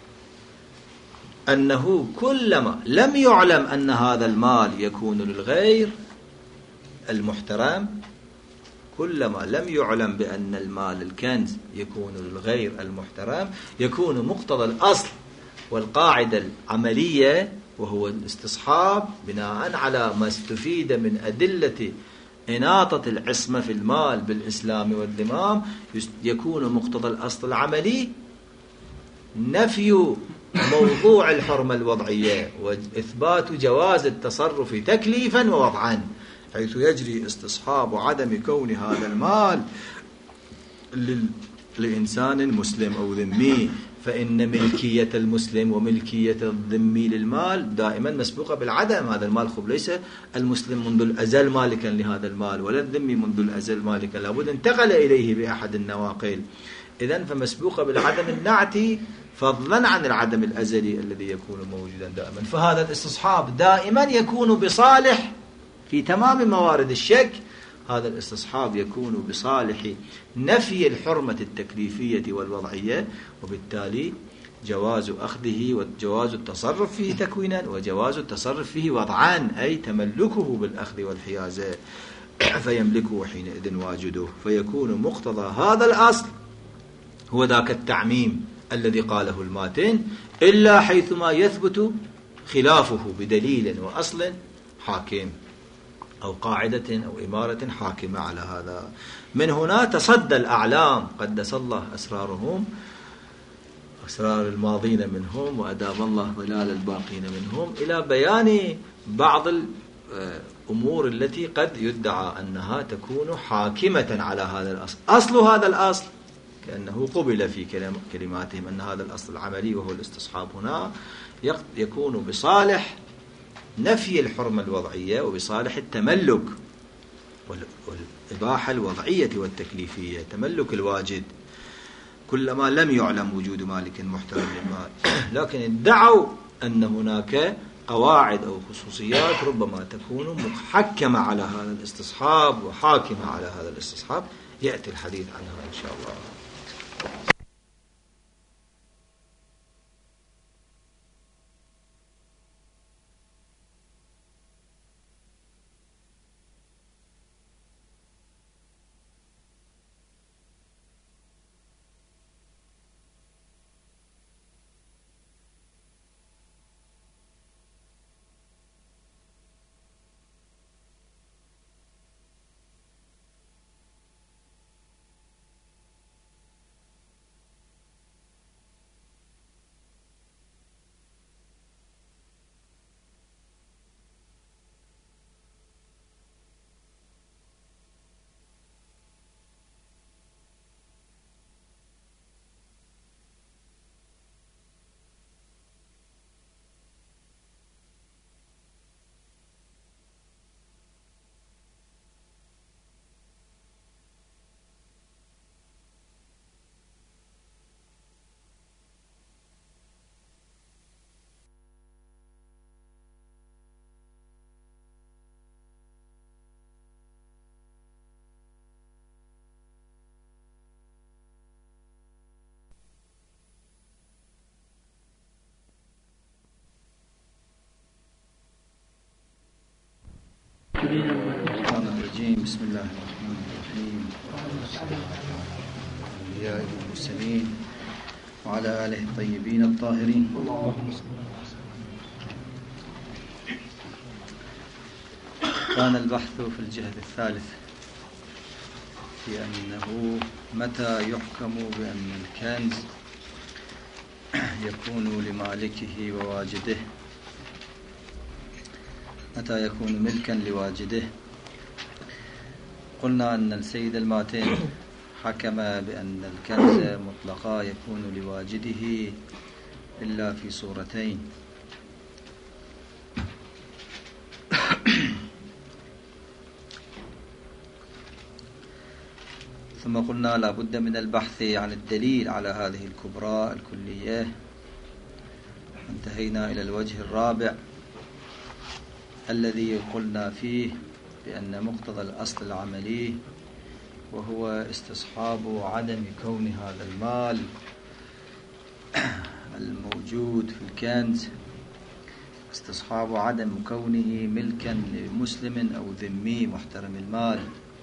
أنه كلما لم يعلم أن هذا المال يكون للغير المحترم، كلما لم يعلم بأن المال الكنز يكون للغير المحترم يكون مقتضى الأصل والقاعدة العملية وهو الاستصحاب بناء على ما استفيد من أدلة إناطة العصمة في المال بالإسلام والذمام، يكون مقتضى الأصل العملي نفي موضوع الحرمة الوضعية وإثبات جواز التصرف تكليفا ووضعا، حيث يجري استصحاب عدم كون هذا المال لإنسان مسلم أو ذمي، فإن ملكية المسلم وملكية الذمي للمال دائما مسبوقة بالعدم. هذا المال خب ليس المسلم منذ الأزل مالكا لهذا المال ولا الذمي منذ الأزل مالكا، لابد انتقل إليه بأحد النواقل. إذن فمسبوقة بالعدم النعتي فضلا عن العدم الأزلي الذي يكون موجودا دائما. فهذا الاستصحاب دائما يكون بصالح في تمام موارد الشك، هذا الاستصحاب يكون بصالح نفي الحرمة التكليفية والوضعية، وبالتالي جواز أخذه وجواز التصرف فيه تكوينا وجواز التصرف فيه وضعان، أي تملكه بالأخذ والحيازة فيملكه حينئذ واجده، فيكون مقتضى هذا الأصل هو ذاك التعميم الذي قاله الماتن، إلا حيثما يثبت خلافه بدليل وأصل حاكم أو قاعدة أو إمارة حاكمة على هذا. من هنا تصدى الأعلام قدس الله أسرارهم أسرار الماضين منهم وأدام الله ظلال الباقين منهم إلى بيان بعض الأمور التي قد يدعى أنها تكون حاكمة على هذا الأصل. أصل هذا الأصل كأنه قبل في كلماتهم أن هذا الأصل العملي وهو الاستصحاب هنا يكون بصالح نفي الحرمة الوضعية وبصالح التملك الإباحة الوضعية والتكليفية. تملك الواجد كلما لم يعلم وجود مالك محترم للمال، لكن ادعوا أن هناك قواعد أو خصوصيات ربما تكون محكمة على هذا الاستصحاب وحاكمة على هذا الاستصحاب، يأتي الحديث عنها إن شاء الله. بسم الله الرحمن الرحيم. الأنبياء والمرسلين وعلى آله الطيبين الطاهرين. كان البحث في الجهد الثالث في أنه متى يحكم بأن الكنز يكون لمالكه وواجده، متى يكون ملكا لواجده. قلنا أن السيد الماتين حكم بأن الكنز مطلقا يكون لواجده إلا في صورتين. ثم قلنا لا بد من البحث عن الدليل على هذه الكبرى الكلية. انتهينا إلى الوجه الرابع الذي قلنا فيه بأن مقتضى الأصل العملي وهو استصحاب عدم كون هذا المال الموجود في الكنز، استصحاب عدم كونه ملكا لمسلم أو ذمي محترم المال.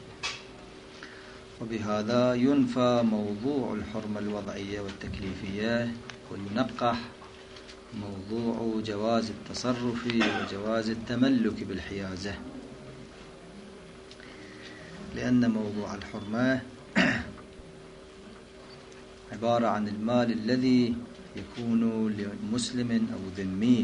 وبهذا ينفى موضوع الحرمة الوضعية والتكليفية، وينقح موضوع جواز التصرف وجواز التملك بالحيازة، لأن موضوع الحرمة عبارة عن المال الذي يكون لمسلم أو ذمي،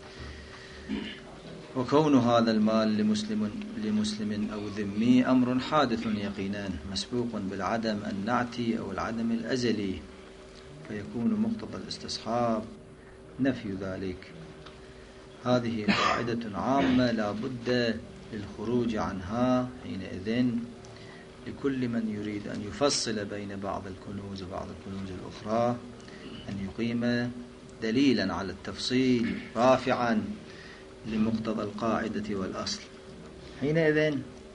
وكون هذا المال لمسلم لمسلم أو ذمي أمر حادث يقينا مسبوق بالعدم النعتي أو العدم الأزلي، فيكون مقتضى الاستصحاب نفي ذلك. هذه قاعدة عامة لا بد للخروج عنها حينئذ لكل من يريد أن يفصل بين بعض الكنوز وبعض الكنوز الأخرى، أن يقيم دليلا على التفصيل رافعا لمقتضى القاعدة والأصل. حينئذ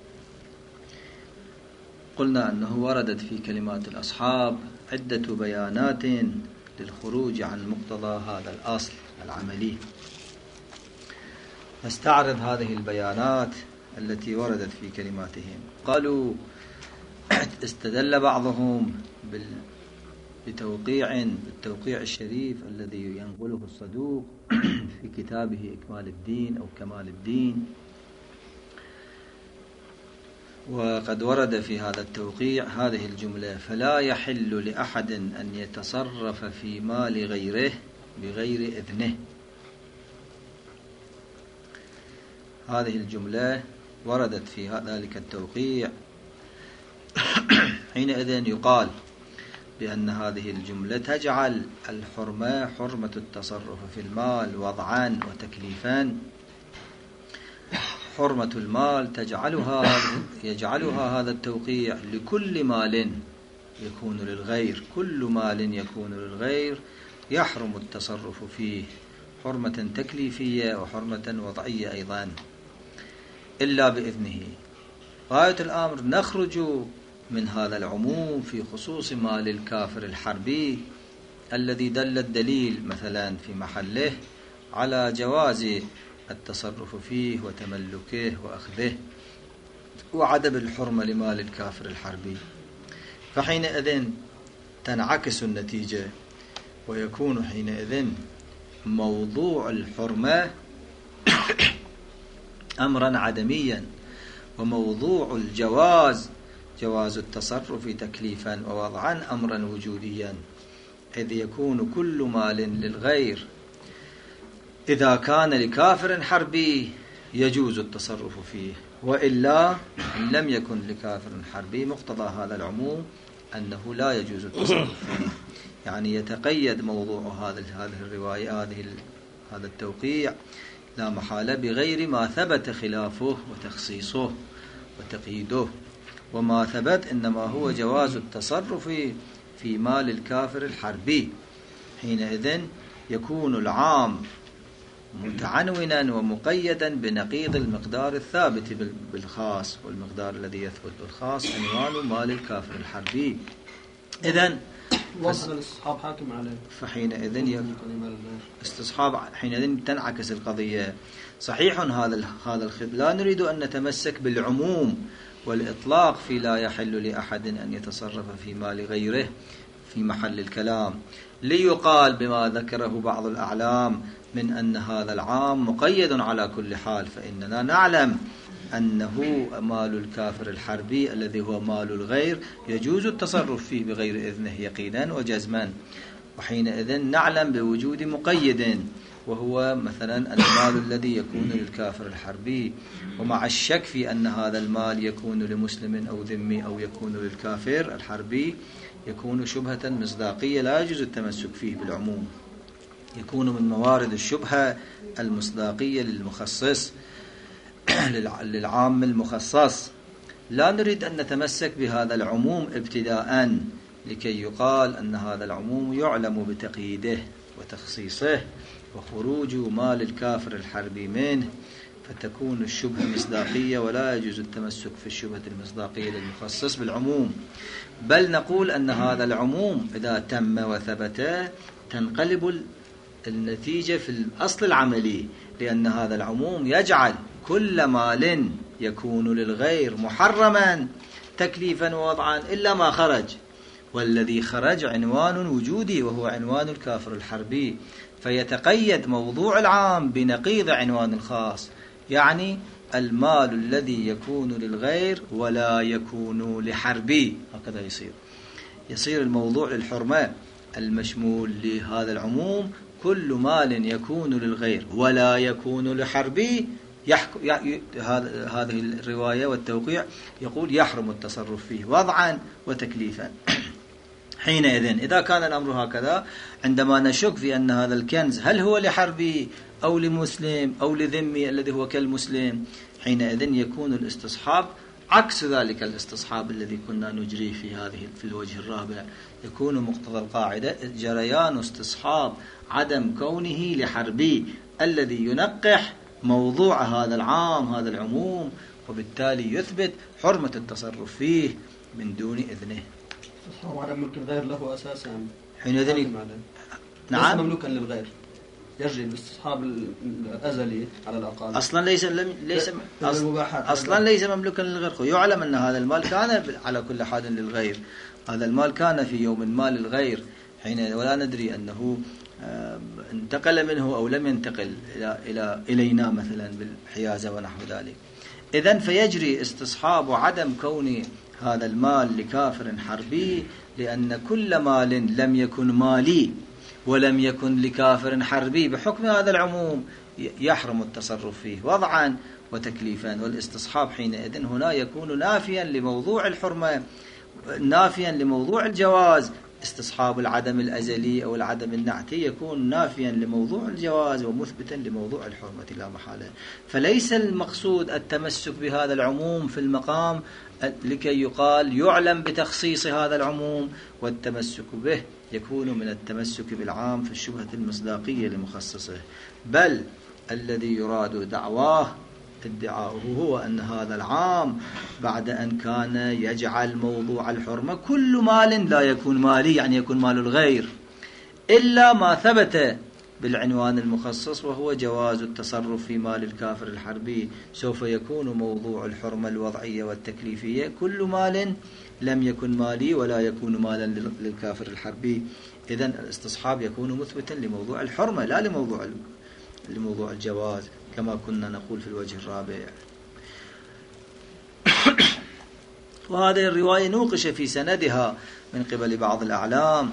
قلنا أنه وردت في كلمات الأصحاب عدة بيانات للخروج عن مقتضى هذا الأصل العملي. نستعرض هذه البيانات التي وردت في كلماتهم. قالوا استدل بعضهم بتوقيع بالتوقيع الشريف الذي ينقله الصدوق في كتابه إكمال الدين أو كمال الدين، وقد ورد في هذا التوقيع هذه الجملة: فلا يحل لأحد أن يتصرف في مال غيره بغير إذنه. هذه الجملة وردت في ذلك التوقيع. حينئذ يقال بأن هذه الجملة تجعل الحرمة حرمة التصرف في المال وضعا وتكليفا حرمة المال تجعلها يجعلها هذا التوقيع لكل مال يكون للغير، كل مال يكون للغير يحرم التصرف فيه حرمة تكليفية وحرمة وضعية أيضا إلا بإذنه. غاية الأمر نخرج من هذا العموم في خصوص مال الكافر الحربي الذي دل الدليل مثلا في محله على جواز التصرف فيه وتملكه وأخذه وعدم الحرمة لمال الكافر الحربي. فحينئذ تنعكس النتيجة ويكون حينئذ موضوع الحرمة أمرا عدميا، وموضوع الجواز جواز التصرف تكليفا ووضعا أمرا وجوديا، إذ يكون كل مال للغير إذا كان لكافر حربي يجوز التصرف فيه، وإلا إن لم يكن لكافر حربي مقتضى هذا العموم أنه لا يجوز التصرف فيه. يعني يتقيد موضوع هذه هذه الرواية هذه هذا التوقيع لا محالة بغير ما ثبت خلافه وتخصيصه وتقييده، وما ثبت إنما هو جواز التصرف في مال الكافر الحربي. حينئذ يكون العام متعنونا ومقيدا بنقيض المقدار الثابت بالخاص، والمقدار الذي يثبت بالخاص عنوان مال الكافر الحربي. إذن وصل الاستصحاب حاكم عليه، فحينئذ استصحاب حينئذ تنعكس القضية. صحيح هذا هذا الخذ لا نريد أن نتمسك بالعموم والإطلاق في لا يحل لأحد أن يتصرف في مال غيره في محل الكلام، ليقال بما ذكره بعض الأعلام من أن هذا العام مقيد على كل حال، فإننا نعلم أنه مال الكافر الحربي الذي هو مال الغير يجوز التصرف فيه بغير إذنه يقينا وجزما. وحينئذ نعلم بوجود مقيد وهو مثلا المال الذي يكون للكافر الحربي، ومع الشك في أن هذا المال يكون لمسلم أو ذمي أو يكون للكافر الحربي يكون شبهة مصداقية لا يجوز التمسك فيه بالعموم، يكون من موارد الشبهة المصداقية للمخصص للعام المخصص. لا نريد أن نتمسك بهذا العموم ابتداء لكي يقال أن هذا العموم يعلم بتقييده وتخصيصه وخروج مال الكافر الحربي منه، فتكون الشبهة مصداقية ولا يجوز التمسك في الشبهة المصداقية للمخصص بالعموم. بل نقول أن هذا العموم إذا تم وثبت تنقلب النتيجة في الأصل العملي، لأن هذا العموم يجعل كل مال يكون للغير محرما تكليفا ووضعا إلا ما خرج، والذي خرج عنوان وجودي وهو عنوان الكافر الحربي، فيتقيد موضوع العام بنقيض عنوان الخاص، يعني المال الذي يكون للغير ولا يكون لحربي. هكذا يصير يصير الموضوع للحرمة المشمول لهذا العموم كل مال يكون للغير ولا يكون لحربي يحكم. هذه الرواية والتوقيع يقول يحرم التصرف فيه وضعا وتكليفا. حينئذ إذا كان الأمر هكذا، عندما نشك في أن هذا الكنز هل هو لحربي أو لمسلم أو لذمي الذي هو كالمسلم، حينئذ يكون الاستصحاب عكس ذلك الاستصحاب الذي كنا نجريه في هذه في الوجه الرابع. يكون مقتضى القاعدة جريان استصحاب عدم كونه لحربي الذي ينقح موضوع هذا العام هذا العموم، وبالتالي يثبت حرمة التصرف فيه من دون إذنه. استصحاب عدم ملك الغير له أساسا حينئذ نعم مملوكا للغير يجري الاستصحاب الأزلي على الأقل. أصلا ليس لم ليس أصلا ليس مملوكا للغير. يعلم أن هذا المال كان على كل حال للغير، هذا المال كان في يوم ما للغير حين ولا ندري أنه انتقل منه أو لم ينتقل إلى إلى إلينا مثلا بالحيازة ونحو ذلك. إذن فيجري استصحاب عدم كون هذا المال لكافر حربي، لأن كل مال لم يكن مالي ولم يكن لكافر حربي بحكم هذا العموم يحرم التصرف فيه وضعا وتكليفا. والاستصحاب حينئذ هنا يكون نافيا لموضوع الحرمة، نافيا لموضوع الجواز، استصحاب العدم الأزلي أو العدم النعتي يكون نافيا لموضوع الجواز ومثبتا لموضوع الحرمة لا محالة. فليس المقصود التمسك بهذا العموم في المقام لكي يقال يعلم بتخصيص هذا العموم، والتمسك به يكون من التمسك بالعام في الشبهة المصداقية لمخصصه. بل الذي يراد دعواه ادعاؤه هو أن هذا العام بعد أن كان يجعل موضوع الحرمة كل مال لا يكون مالي، يعني يكون مال الغير، إلا ما ثبت بالعنوان المخصص وهو جواز التصرف في مال الكافر الحربي، سوف يكون موضوع الحرمة الوضعية والتكليفية كل مال لم يكن مالي ولا يكون مالا للكافر الحربي. إذن الاستصحاب يكون مثبتا لموضوع الحرمة لا لموضوع لموضوع الجواز كما كنا نقول في الوجه الرابع. وهذه الرواية نوقش في سندها من قبل بعض الأعلام،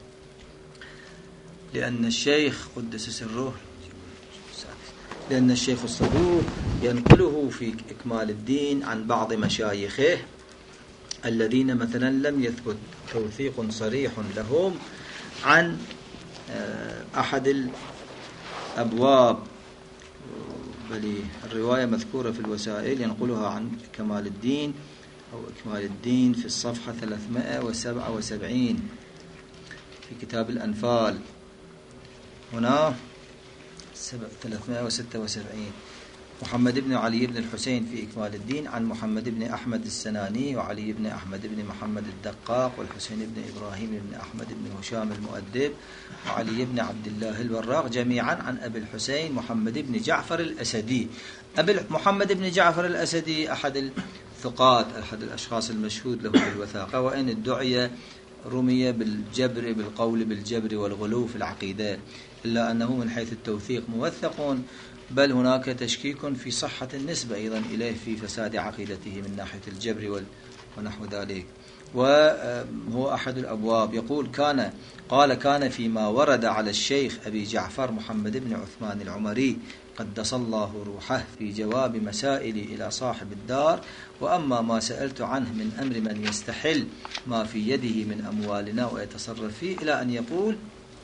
لأن الشيخ قدس سره لأن الشيخ الصدوق ينقله في إكمال الدين عن بعض مشايخه الذين مثلا لم يثبت توثيق صريح لهم عن أحد الأبواب، بل الرواية مذكورة في الوسائل ينقلها عن كمال الدين أو إكمال الدين في الصفحة ثلاثمائة وسبعة وسبعين في كتاب الأنفال، هنا ثلاثمائة وستة وسبعين. محمد بن علي بن الحسين في إكمال الدين عن محمد بن أحمد السناني وعلي بن أحمد بن محمد الدقاق والحسين بن إبراهيم بن أحمد بن هشام المؤدب وعلي بن عبد الله الوراق جميعا عن أبي الحسين محمد بن جعفر الأسدي. أبي محمد بن جعفر الأسدي أحد الثقات، أحد الأشخاص المشهود له بالوثاقة، وإن ادعي رمي بالجبر بالقول بالجبر والغلو في العقيدة، إلا أنه من حيث التوثيق موثق، بل هناك تشكيك في صحة النسبة أيضا إليه في فساد عقيدته من ناحية الجبر ونحو ذلك. وهو أحد الأبواب. يقول كان قال كان فيما ورد على الشيخ أبي جعفر محمد بن عثمان العمري قدس الله روحه في جواب مسائلي إلى صاحب الدار، وأما ما سألت عنه من أمر من يستحل ما في يده من أموالنا ويتصرف فيه، إلى أن يقول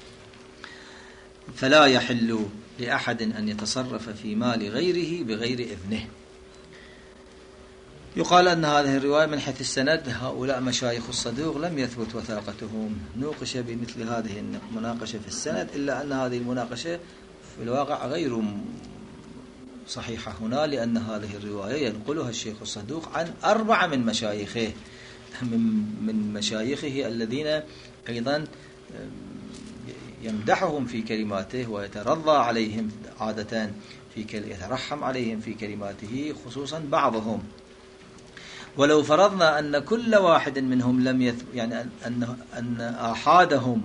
فلا يحل لأحد أن يتصرف في مال غيره بغير إذنه. يقال أن هذه الرواية من حيث السند هؤلاء مشايخ الصدوق لم يثبت وثاقتهم، نوقش بمثل هذه المناقشة في السند، إلا أن هذه المناقشة في الواقع غير صحيحة هنا، لأن هذه الرواية ينقلها الشيخ الصدوق عن أربعة من مشايخه من مشايخه الذين أيضا يمدحهم في كلماته ويترضى عليهم عادة في كل يترحم عليهم في كلماته، خصوصا بعضهم. ولو فرضنا أن كل واحد منهم لم يثبت، يعني أن أن آحادهم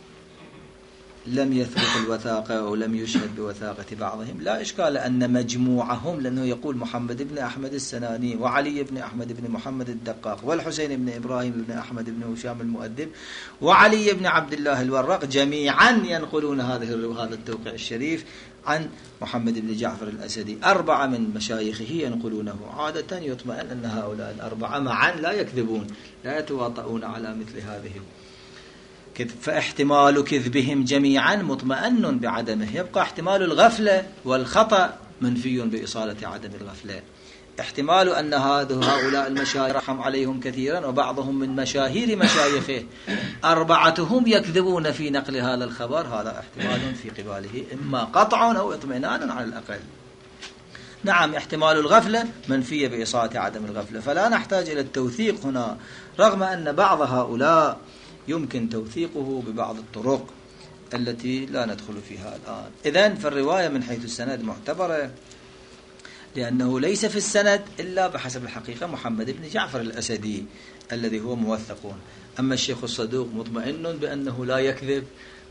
لم يثبت الوثاقة أو لم يشهد بوثاقة بعضهم، لا إشكال أن مجموعهم، لأنه يقول محمد بن أحمد السناني وعلي بن أحمد بن محمد الدقاق والحسين بن إبراهيم بن أحمد بن هشام المؤدب وعلي بن عبد الله الوراق جميعا ينقلون هذه هذا التوقيع الشريف عن محمد بن جعفر الأسدي. أربعة من مشايخه ينقلونه، عادة يطمئن أن هؤلاء الأربعة معا لا يكذبون، لا يتواطؤون على مثل هذه، فاحتمال كذبهم جميعا مطمئن بعدمه. يبقى احتمال الغفلة والخطأ منفي بإصالة عدم الغفلة. احتمال أن هؤلاء المشايخ رحم عليهم كثيرا وبعضهم من مشاهير مشايخه أربعتهم يكذبون في نقل هذا الخبر، هذا احتمال في قباله إما قطع أو اطمئنان على الأقل. نعم، احتمال الغفلة منفية بإصالة عدم الغفلة، فلا نحتاج إلى التوثيق هنا، رغم أن بعض هؤلاء يمكن توثيقه ببعض الطرق التي لا ندخل فيها الآن. إذن فالرواية من حيث السند معتبرة، لأنه ليس في السند إلا بحسب الحقيقة محمد بن جعفر الأسدي الذي هو موثق. أما الشيخ الصدوق مطمئن بأنه لا يكذب،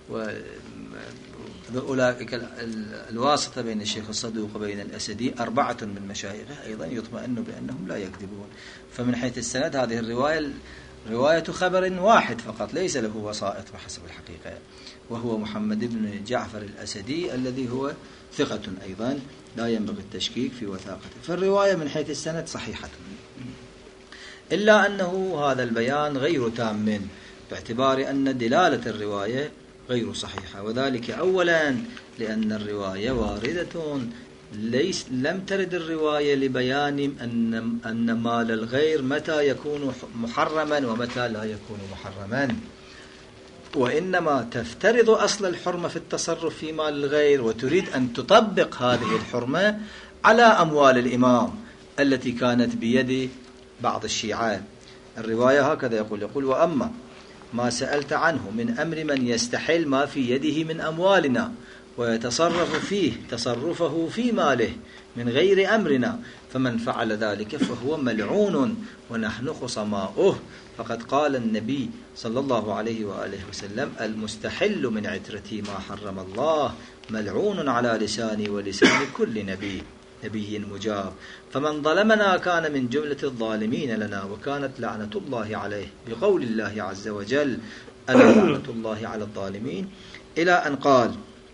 وأولئك الواسطة بين الشيخ الصدوق وبين الأسدي أربعة من مشايخه أيضا يطمئن بأنهم لا يكذبون. فمن حيث السند هذه الرواية رواية خبر واحد فقط، ليس له وسائط بحسب الحقيقة، وهو محمد بن جعفر الأسدي الذي هو ثقة أيضا لا ينبغي التشكيك في وثاقته. فالرواية من حيث السند صحيحة، إلا أنه هذا البيان غير تام، باعتبار أن دلالة الرواية غير صحيحة، وذلك أولا لأن الرواية واردة، ليس لم ترد الرواية لبيان أن أن مال الغير متى يكون محرما ومتى لا يكون محرما، وإنما تفترض أصل الحرمة في التصرف في مال الغير، وتريد أن تطبق هذه الحرمة على أموال الإمام التي كانت بيد بعض الشيعة. الرواية هكذا يقول يقول وأما ما سألت عنه من أمر من يستحل ما في يده من أموالنا ويتصرف فيه تصرفه في ماله من غير أمرنا، فمن فعل ذلك فهو ملعون ونحن خصماؤه، فقد قال النبي صلى الله عليه وآله وسلم المستحل من عترتي ما حرم الله ملعون على لساني ولسان كل نبي نبي مجاب، فمن ظلمنا كان من جملة الظالمين لنا وكانت لعنة الله عليه، بقول الله عز وجل ألا لعنة الله على الظالمين، إلى أن قال.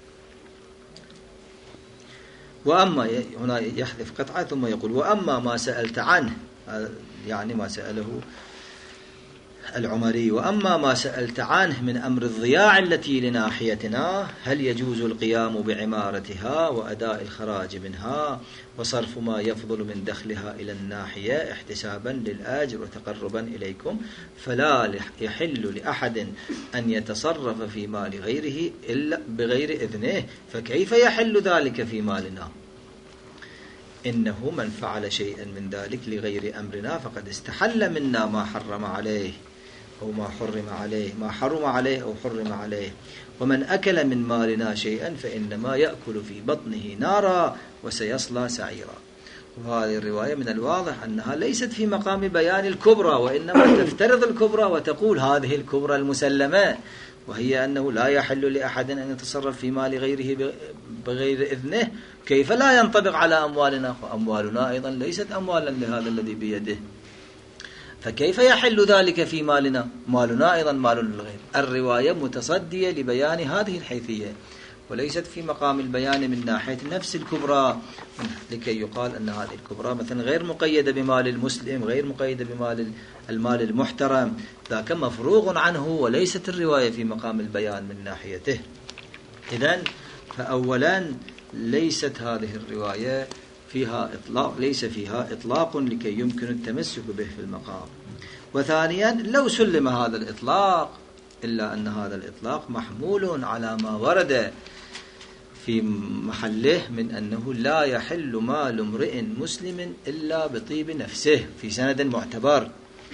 وأما هنا يحذف قطعة ثم يقول وأما ما سألت عنه، يعني ما سأله العمري، وأما ما سألت عنه من أمر الضياع التي لناحيتنا، هل يجوز القيام بعمارتها وأداء الخراج منها وصرف ما يفضل من دخلها إلى الناحية احتسابا للآجر وتقربا إليكم، فلا يحل لأحد أن يتصرف في مال غيره إلا بغير إذنه، فكيف يحل ذلك في مالنا؟ إنه من فعل شيئا من ذلك لغير أمرنا فقد استحل منا ما حرم عليه أو ما حرم عليه ما حرم عليه أو حرم عليه، ومن أكل من مالنا شيئا فإنما يأكل في بطنه نارا وسيصلى سعيرا. وهذه الرواية من الواضح أنها ليست في مقام بيان الكبرى، وإنما تفترض الكبرى وتقول هذه الكبرى المسلمة، وهي أنه لا يحل لأحد أن يتصرف في مال غيره بغير إذنه. كيف لا ينطبق على أموالنا؟ وأموالنا أيضا ليست أموالا لهذا الذي بيده، فكيف يحل ذلك في مالنا؟ مالنا أيضا مال للغير. الرواية متصدية لبيان هذه الحيثية وليست في مقام البيان من ناحية نفس الكبرى، لكي يقال أن هذه الكبرى مثلا غير مقيدة بمال المسلم، غير مقيدة بمال المال المحترم، ذاك مفروغ عنه، وليست الرواية في مقام البيان من ناحيته. إذن فأولا ليست هذه الرواية فيها إطلاق، ليس فيها إطلاق لكي يمكن التمسك به في المقام. وثانيا لو سلم هذا الإطلاق، إلا أن هذا الإطلاق محمول على ما ورد في محله من أنه لا يحل مال امرئ مسلم إلا بطيب نفسه في سند معتبر.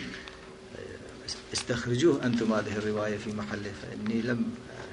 استخرجوه أنتم هذه الرواية في محله، فإني لم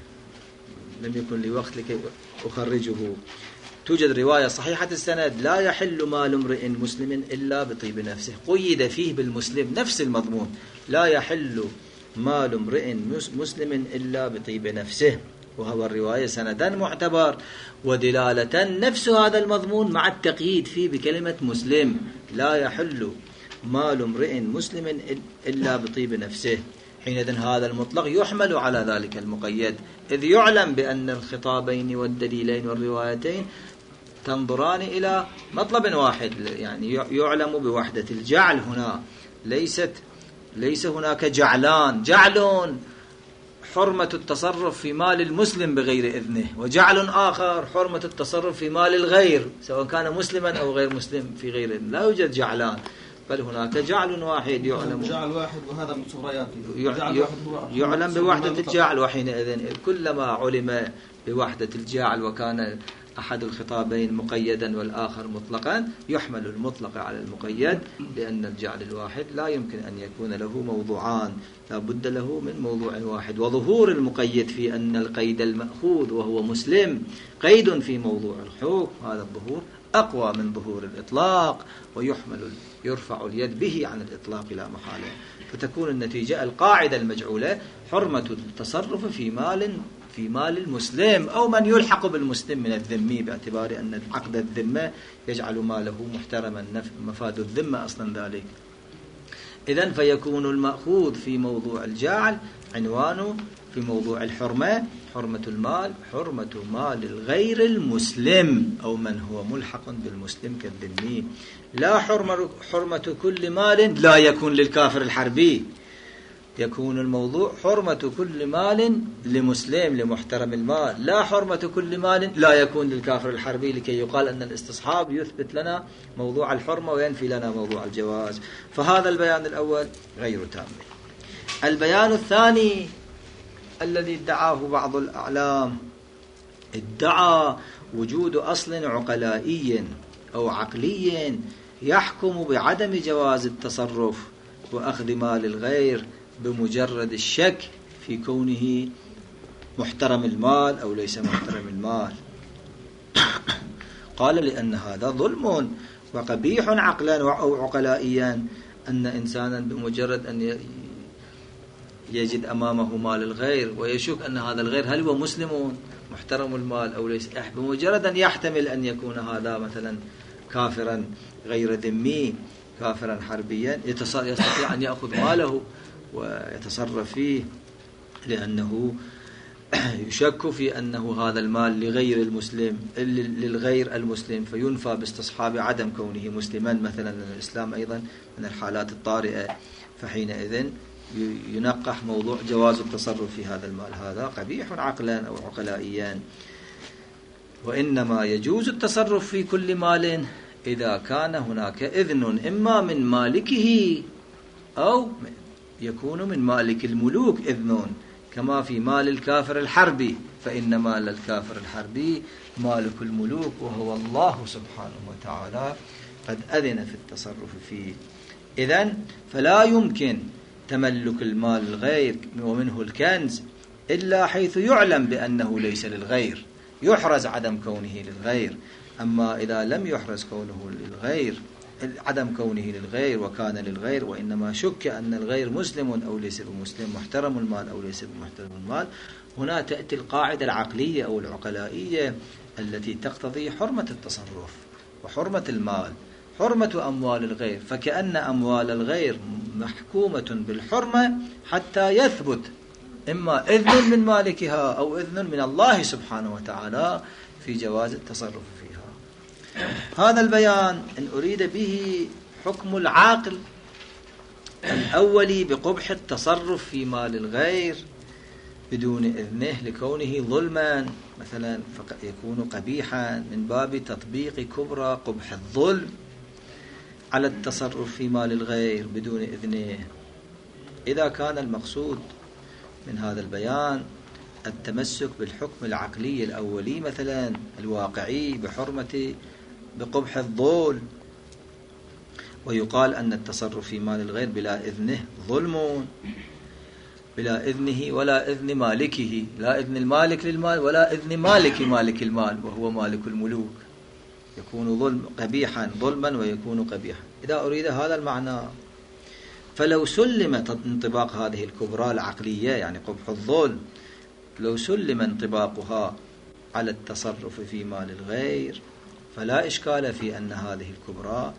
لم يكن لي وقت لكي أخرجه. توجد رواية صحيحة السند لا يحل مال امرئ مسلم إلا بطيب نفسه، قيد فيه بالمسلم نفس المضمون، لا يحل مال امرئ مسلم إلا بطيب نفسه، وهو الرواية سندا معتبر ودلالة نفس هذا المضمون مع التقييد فيه بكلمة مسلم، لا يحل مال امرئ مسلم إلا بطيب نفسه. حينئذ هذا المطلق يحمل على ذلك المقيد، إذ يعلم بأن الخطابين والدليلين والروايتين تنظران إلى مطلب واحد، يعني يعلم بوحدة الجعل. هنا ليست ليس هناك جعلان، جعل حرمة التصرف في مال المسلم بغير إذنه، وجعل آخر حرمة التصرف في مال الغير سواء كان مسلما أو غير مسلم في غير إذن. لا يوجد جعلان، بل هناك جعل واحد يعلم جعل واحد، وهذا من صغرياته يعلم بوحدة الجعل. وحينئذ كلما علم بوحدة الجعل وكان أحد الخطابين مقيدا والآخر مطلقا يحمل المطلق على المقيد، لأن الجعل الواحد لا يمكن أن يكون له موضوعان، لا بد له من موضوع واحد. وظهور المقيد في أن القيد المأخوذ وهو مسلم قيد في موضوع الحكم، هذا الظهور أقوى من ظهور الإطلاق، ويحمل يرفع اليد به عن الإطلاق لا محالة. فتكون النتيجة القاعدة المجعولة حرمة التصرف في مال في مال المسلم أو من يلحق بالمسلم من الذمي، باعتبار أن عقد الذمة يجعل ماله محترما، مفاد الذمة أصلا ذلك. إذن فيكون المأخوذ في موضوع الجعل عنوانه في موضوع الحرمة حرمة المال، حرمة مال الغير المسلم أو من هو ملحق بالمسلم كالذمي، لا حرمة حرمة كل مال لا يكون للكافر الحربي، يكون الموضوع حرمة كل مال لمسلم لمحترم المال، لا حرمة كل مال لا يكون للكافر الحربي، لكي يقال أن الاستصحاب يثبت لنا موضوع الحرمة وينفي لنا موضوع الجواز. فهذا البيان الأول غير تام. البيان الثاني الذي ادعاه بعض الأعلام، ادعى وجود أصل عقلائي أو عقلي يحكم بعدم جواز التصرف وأخذ مال الغير بمجرد الشك في كونه محترم المال أو ليس محترم المال. قال لأن هذا ظلم وقبيح عقلا أو عقلائيا، أن إنسانا بمجرد أن يجد أمامه مال الغير ويشك أن هذا الغير هل هو مسلم محترم المال أو ليس، بمجرد أن يحتمل أن يكون هذا مثلا كافرا غير ذمي كافرا حربيا، يستطيع أن يأخذ ماله ويتصرف فيه، لأنه يشك في أنه هذا المال لغير المسلم للغير المسلم، فينفى باستصحاب عدم كونه مسلما مثلا. الإسلام أيضا من الحالات الطارئة، فحينئذ ينقح موضوع جواز التصرف في هذا المال. هذا قبيح عقلا أو عقلائيا. وإنما يجوز التصرف في كل مال إذا كان هناك إذن إما من مالكه أو يكون من مالك الملوك إذن، كما في مال الكافر الحربي، فإن مال الكافر الحربي مالك الملوك وهو الله سبحانه وتعالى قد أذن في التصرف فيه. إذن فلا يمكن تملك المال الغير ومنه الكنز إلا حيث يعلم بأنه ليس للغير، يحرز عدم كونه للغير. أما إذا لم يحرز كونه للغير عدم كونه للغير وكان للغير، وإنما شك أن الغير مسلم أو ليس بمسلم، محترم المال أو ليس بمحترم المال، هنا تأتي القاعدة العقلية أو العقلائية التي تقتضي حرمة التصرف وحرمة المال، حرمة أموال الغير، فكأن أموال الغير محكومة بالحرمة حتى يثبت إما إذن من مالكها أو إذن من الله سبحانه وتعالى في جواز التصرف فيها. هذا البيان إن أريد به حكم العاقل الأولي بقبح التصرف في مال الغير بدون إذنه لكونه ظلما مثلا، فيكون قبيحا من باب تطبيق كبرى قبح الظلم على التصرف في مال الغير بدون إذنه. إذا كان المقصود من هذا البيان التمسك بالحكم العقلي الأولي مثلا الواقعي بحرمة بقبح الظلم، ويقال أن التصرف في مال الغير بلا إذنه ظلم، بلا إذنه ولا إذن مالكه، لا إذن المالك للمال ولا إذن مالك مالك المال وهو مالك الملوك، يكون ظلم قبيحا ظلما ويكون قبيحا. إذا أريد هذا المعنى فلو سلم انطباق هذه الكبرى العقلية يعني قبح الظلم، لو سلم انطباقها على التصرف في مال الغير فلا إشكال في أن هذه الكبرى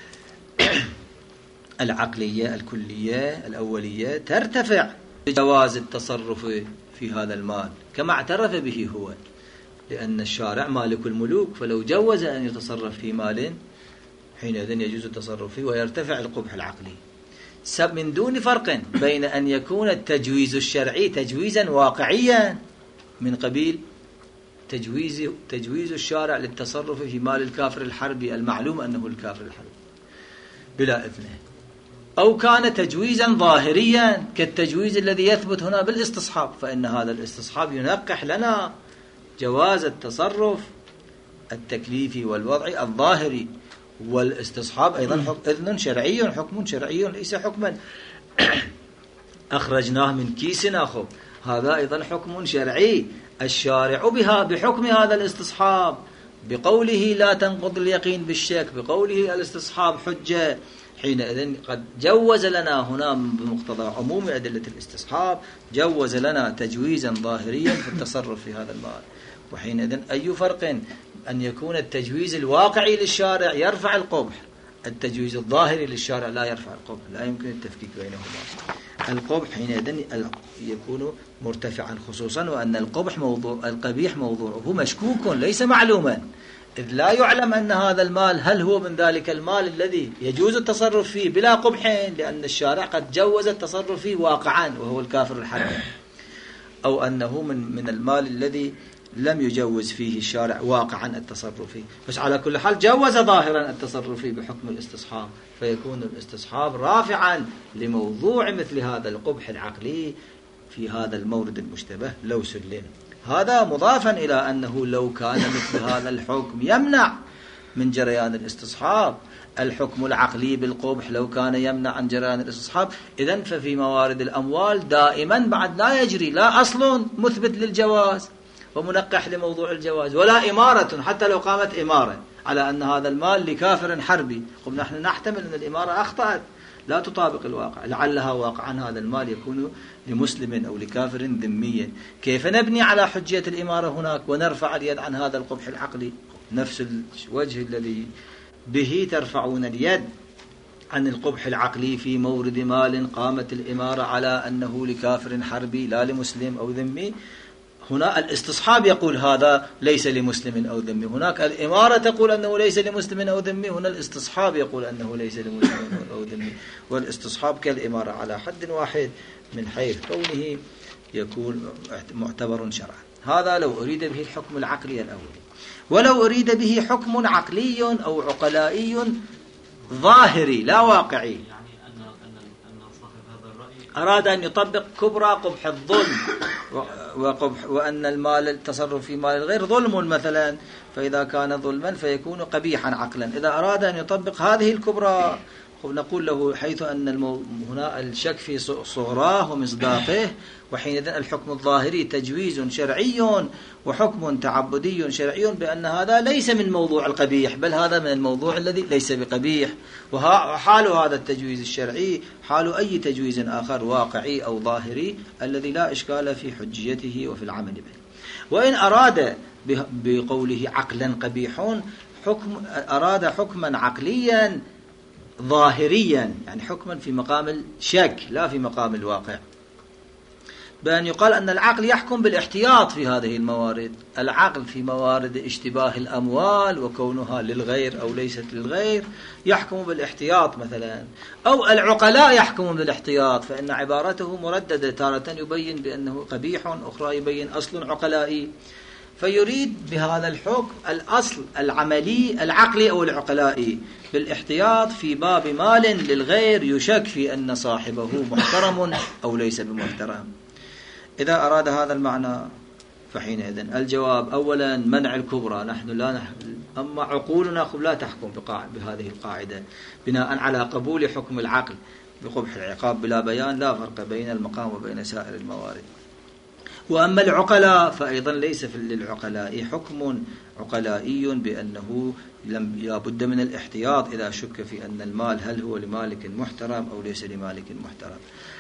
العقلية الكلية الأولية ترتفع بجواز التصرف في هذا المال كما اعترف به هو، لأن الشارع مالك الملوك، فلو جوز أن يتصرف في مال حينئذ يجوز التصرف فيه ويرتفع القبح العقلي، من دون فرق بين أن يكون التجويز الشرعي تجويزا واقعيا من قبيل تجويز تجويز الشارع للتصرف في مال الكافر الحربي المعلوم أنه الكافر الحربي بلا إذنه، أو كان تجويزا ظاهريا كالتجويز الذي يثبت هنا بالاستصحاب، فإن هذا الاستصحاب ينقح لنا جواز التصرف التكليفي والوضعي الظاهري، والاستصحاب أيضا إذن شرعي حكم شرعي ليس حكما أخرجناه من كيسنا، خب هذا أيضا حكم شرعي الشارع بها بحكم هذا الاستصحاب، بقوله لا تنقض اليقين بالشك، بقوله الاستصحاب حجة، حينئذ قد جوز لنا هنا بمقتضى عموم أدلة الاستصحاب جوز لنا تجويزا ظاهريا في التصرف في هذا المال. وحينئذ أي فرق أن يكون التجويز الواقعي للشارع يرفع القبح، التجويز الظاهري للشارع لا يرفع القبح، لا يمكن التفكيك بينهما. القبح حينئذ يكون مرتفعا، خصوصا وأن القبح موضوع القبيح موضوعه مشكوك ليس معلوما، إذ لا يعلم أن هذا المال هل هو من ذلك المال الذي يجوز التصرف فيه بلا قبح، لأن الشارع قد جوز التصرف فيه واقعا وهو الكافر الحربي، أو أنه من من المال الذي لم يجوز فيه الشارع واقعا التصرف فيه، بس على كل حال جوز ظاهرا التصرف فيه بحكم الاستصحاب، فيكون الاستصحاب رافعا لموضوع مثل هذا القبح العقلي في هذا المورد المشتبه لو سلم. هذا مضافا إلى أنه لو كان مثل هذا الحكم يمنع من جريان الاستصحاب، الحكم العقلي بالقبح لو كان يمنع عن جريان الاستصحاب، إذن ففي موارد الأموال دائما بعد لا يجري لا أصل مثبت للجواز ومنقح لموضوع الجواز، ولا إمارة حتى لو قامت إمارة على أن هذا المال لكافر حربي، قم نحن نحتمل أن الإمارة أخطأت لا تطابق الواقع، لعلها واقعا هذا المال يكون لمسلم أو لكافر ذمي، كيف نبني على حجية الإمارة هناك ونرفع اليد عن هذا القبح العقلي؟ نفس الوجه الذي به ترفعون اليد عن القبح العقلي في مورد مال قامت الإمارة على أنه لكافر حربي لا لمسلم أو ذمي، هنا الاستصحاب يقول هذا ليس لمسلم أو ذمي، هناك الإمارة تقول أنه ليس لمسلم أو ذمي، هنا الاستصحاب يقول أنه ليس لمسلم أو ذمي، والاستصحاب كالإمارة على حد واحد من حيث كونه يكون معتبر شرعا. هذا لو أريد به الحكم العقلي الأول. ولو أريد به حكم عقلي أو عقلائي ظاهري لا واقعي، أراد أن يطبق كبرى قبح الظلم وقبح وأن المال التصرف في مال الغير ظلم مثلا، فإذا كان ظلما فيكون قبيحا عقلا، إذا أراد أن يطبق هذه الكبرى نقول له حيث أن المو... هنا الشك في صغراه ومصداقه، وحينئذ الحكم الظاهري تجويز شرعي وحكم تعبدي شرعي بأن هذا ليس من موضوع القبيح، بل هذا من الموضوع الذي ليس بقبيح، وحال هذا التجويز الشرعي حال أي تجويز آخر واقعي أو ظاهري الذي لا إشكال في حجيته وفي العمل به. وإن أراد بقوله عقلا قبيح حكم أراد حكما عقليا ظاهريا، يعني حكما في مقام الشك لا في مقام الواقع، بأن يقال أن العقل يحكم بالاحتياط في هذه الموارد، العقل في موارد اشتباه الأموال وكونها للغير أو ليست للغير يحكم بالاحتياط مثلا، أو العقلاء يحكمون بالاحتياط، فإن عبارته مرددة، تارة يبين بأنه قبيح، أخرى يبين أصل عقلائي، فيريد بهذا الحكم الأصل العملي العقلي أو العقلائي بالاحتياط في باب مال للغير يشك في أن صاحبه محترم أو ليس بمحترم. إذا أراد هذا المعنى فحينئذ الجواب أولا منع الكبرى، نحن لا نح... أما عقولنا لا تحكم بهذه القاعدة بناء على قبول حكم العقل بقبح العقاب بلا بيان، لا فرق بين المقام وبين سائر الموارد. وأما العقلاء فأيضا ليس للعقلاء حكم عقلائي بأنه لم لابد من الاحتياط إذا شك في أن المال هل هو لمالك محترم أو ليس لمالك محترم.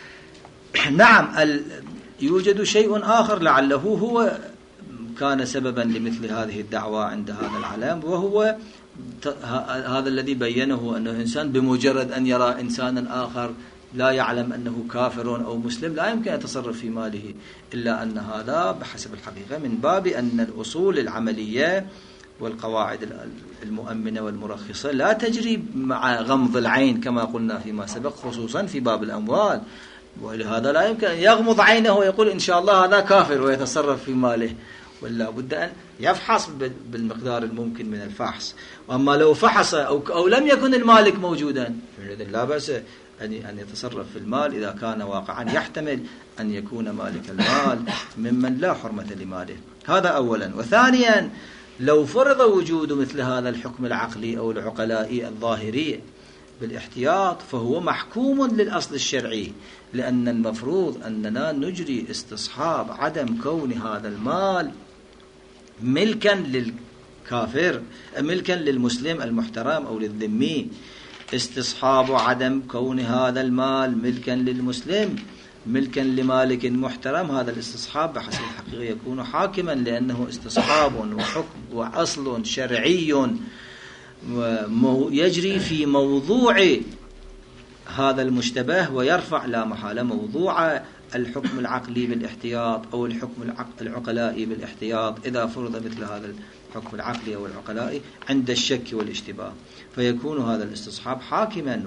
نعم ال... يوجد شيء آخر لعله هو كان سببا لمثل هذه الدعوة عند هذا العالم، وهو هذا الذي بينه أنه إنسان بمجرد أن يرى إنسانا آخر لا يعلم أنه كافر أو مسلم لا يمكن أن يتصرف في ماله، إلا أن هذا بحسب الحقيقة من باب أن الأصول العملية والقواعد المؤمنة والمرخصة لا تجري مع غمض العين كما قلنا فيما سبق، خصوصا في باب الأموال، ولهذا لا يمكن أن يغمض عينه ويقول إن شاء الله هذا كافر ويتصرف في ماله، ولا بد أن يفحص بالمقدار الممكن من الفحص. وأما لو فحص أو, أو لم يكن المالك موجودا لا بأس أن يتصرف في المال إذا كان واقعا يحتمل أن يكون مالك المال ممن لا حرمة لماله. هذا أولا. وثانيا لو فرض وجود مثل هذا الحكم العقلي أو العقلائي الظاهري بالاحتياط فهو محكوم للأصل الشرعي، لأن المفروض أننا نجري استصحاب عدم كون هذا المال ملكا للكافر ملكا للمسلم المحترم أو للذمي، استصحاب عدم كون هذا المال ملكا للمسلم ملكا لمالك محترم، هذا الاستصحاب بحسب الحقيقة يكون حاكما، لأنه استصحاب وحكم وأصل شرعي يجري في موضوع هذا المشتبه ويرفع لا محالة موضوع الحكم العقلي بالاحتياط أو الحكم العقلائي بالاحتياط إذا فرض مثل هذا الحكم العقلي أو العقلائي عند الشك والاشتباه، فيكون هذا الاستصحاب حاكما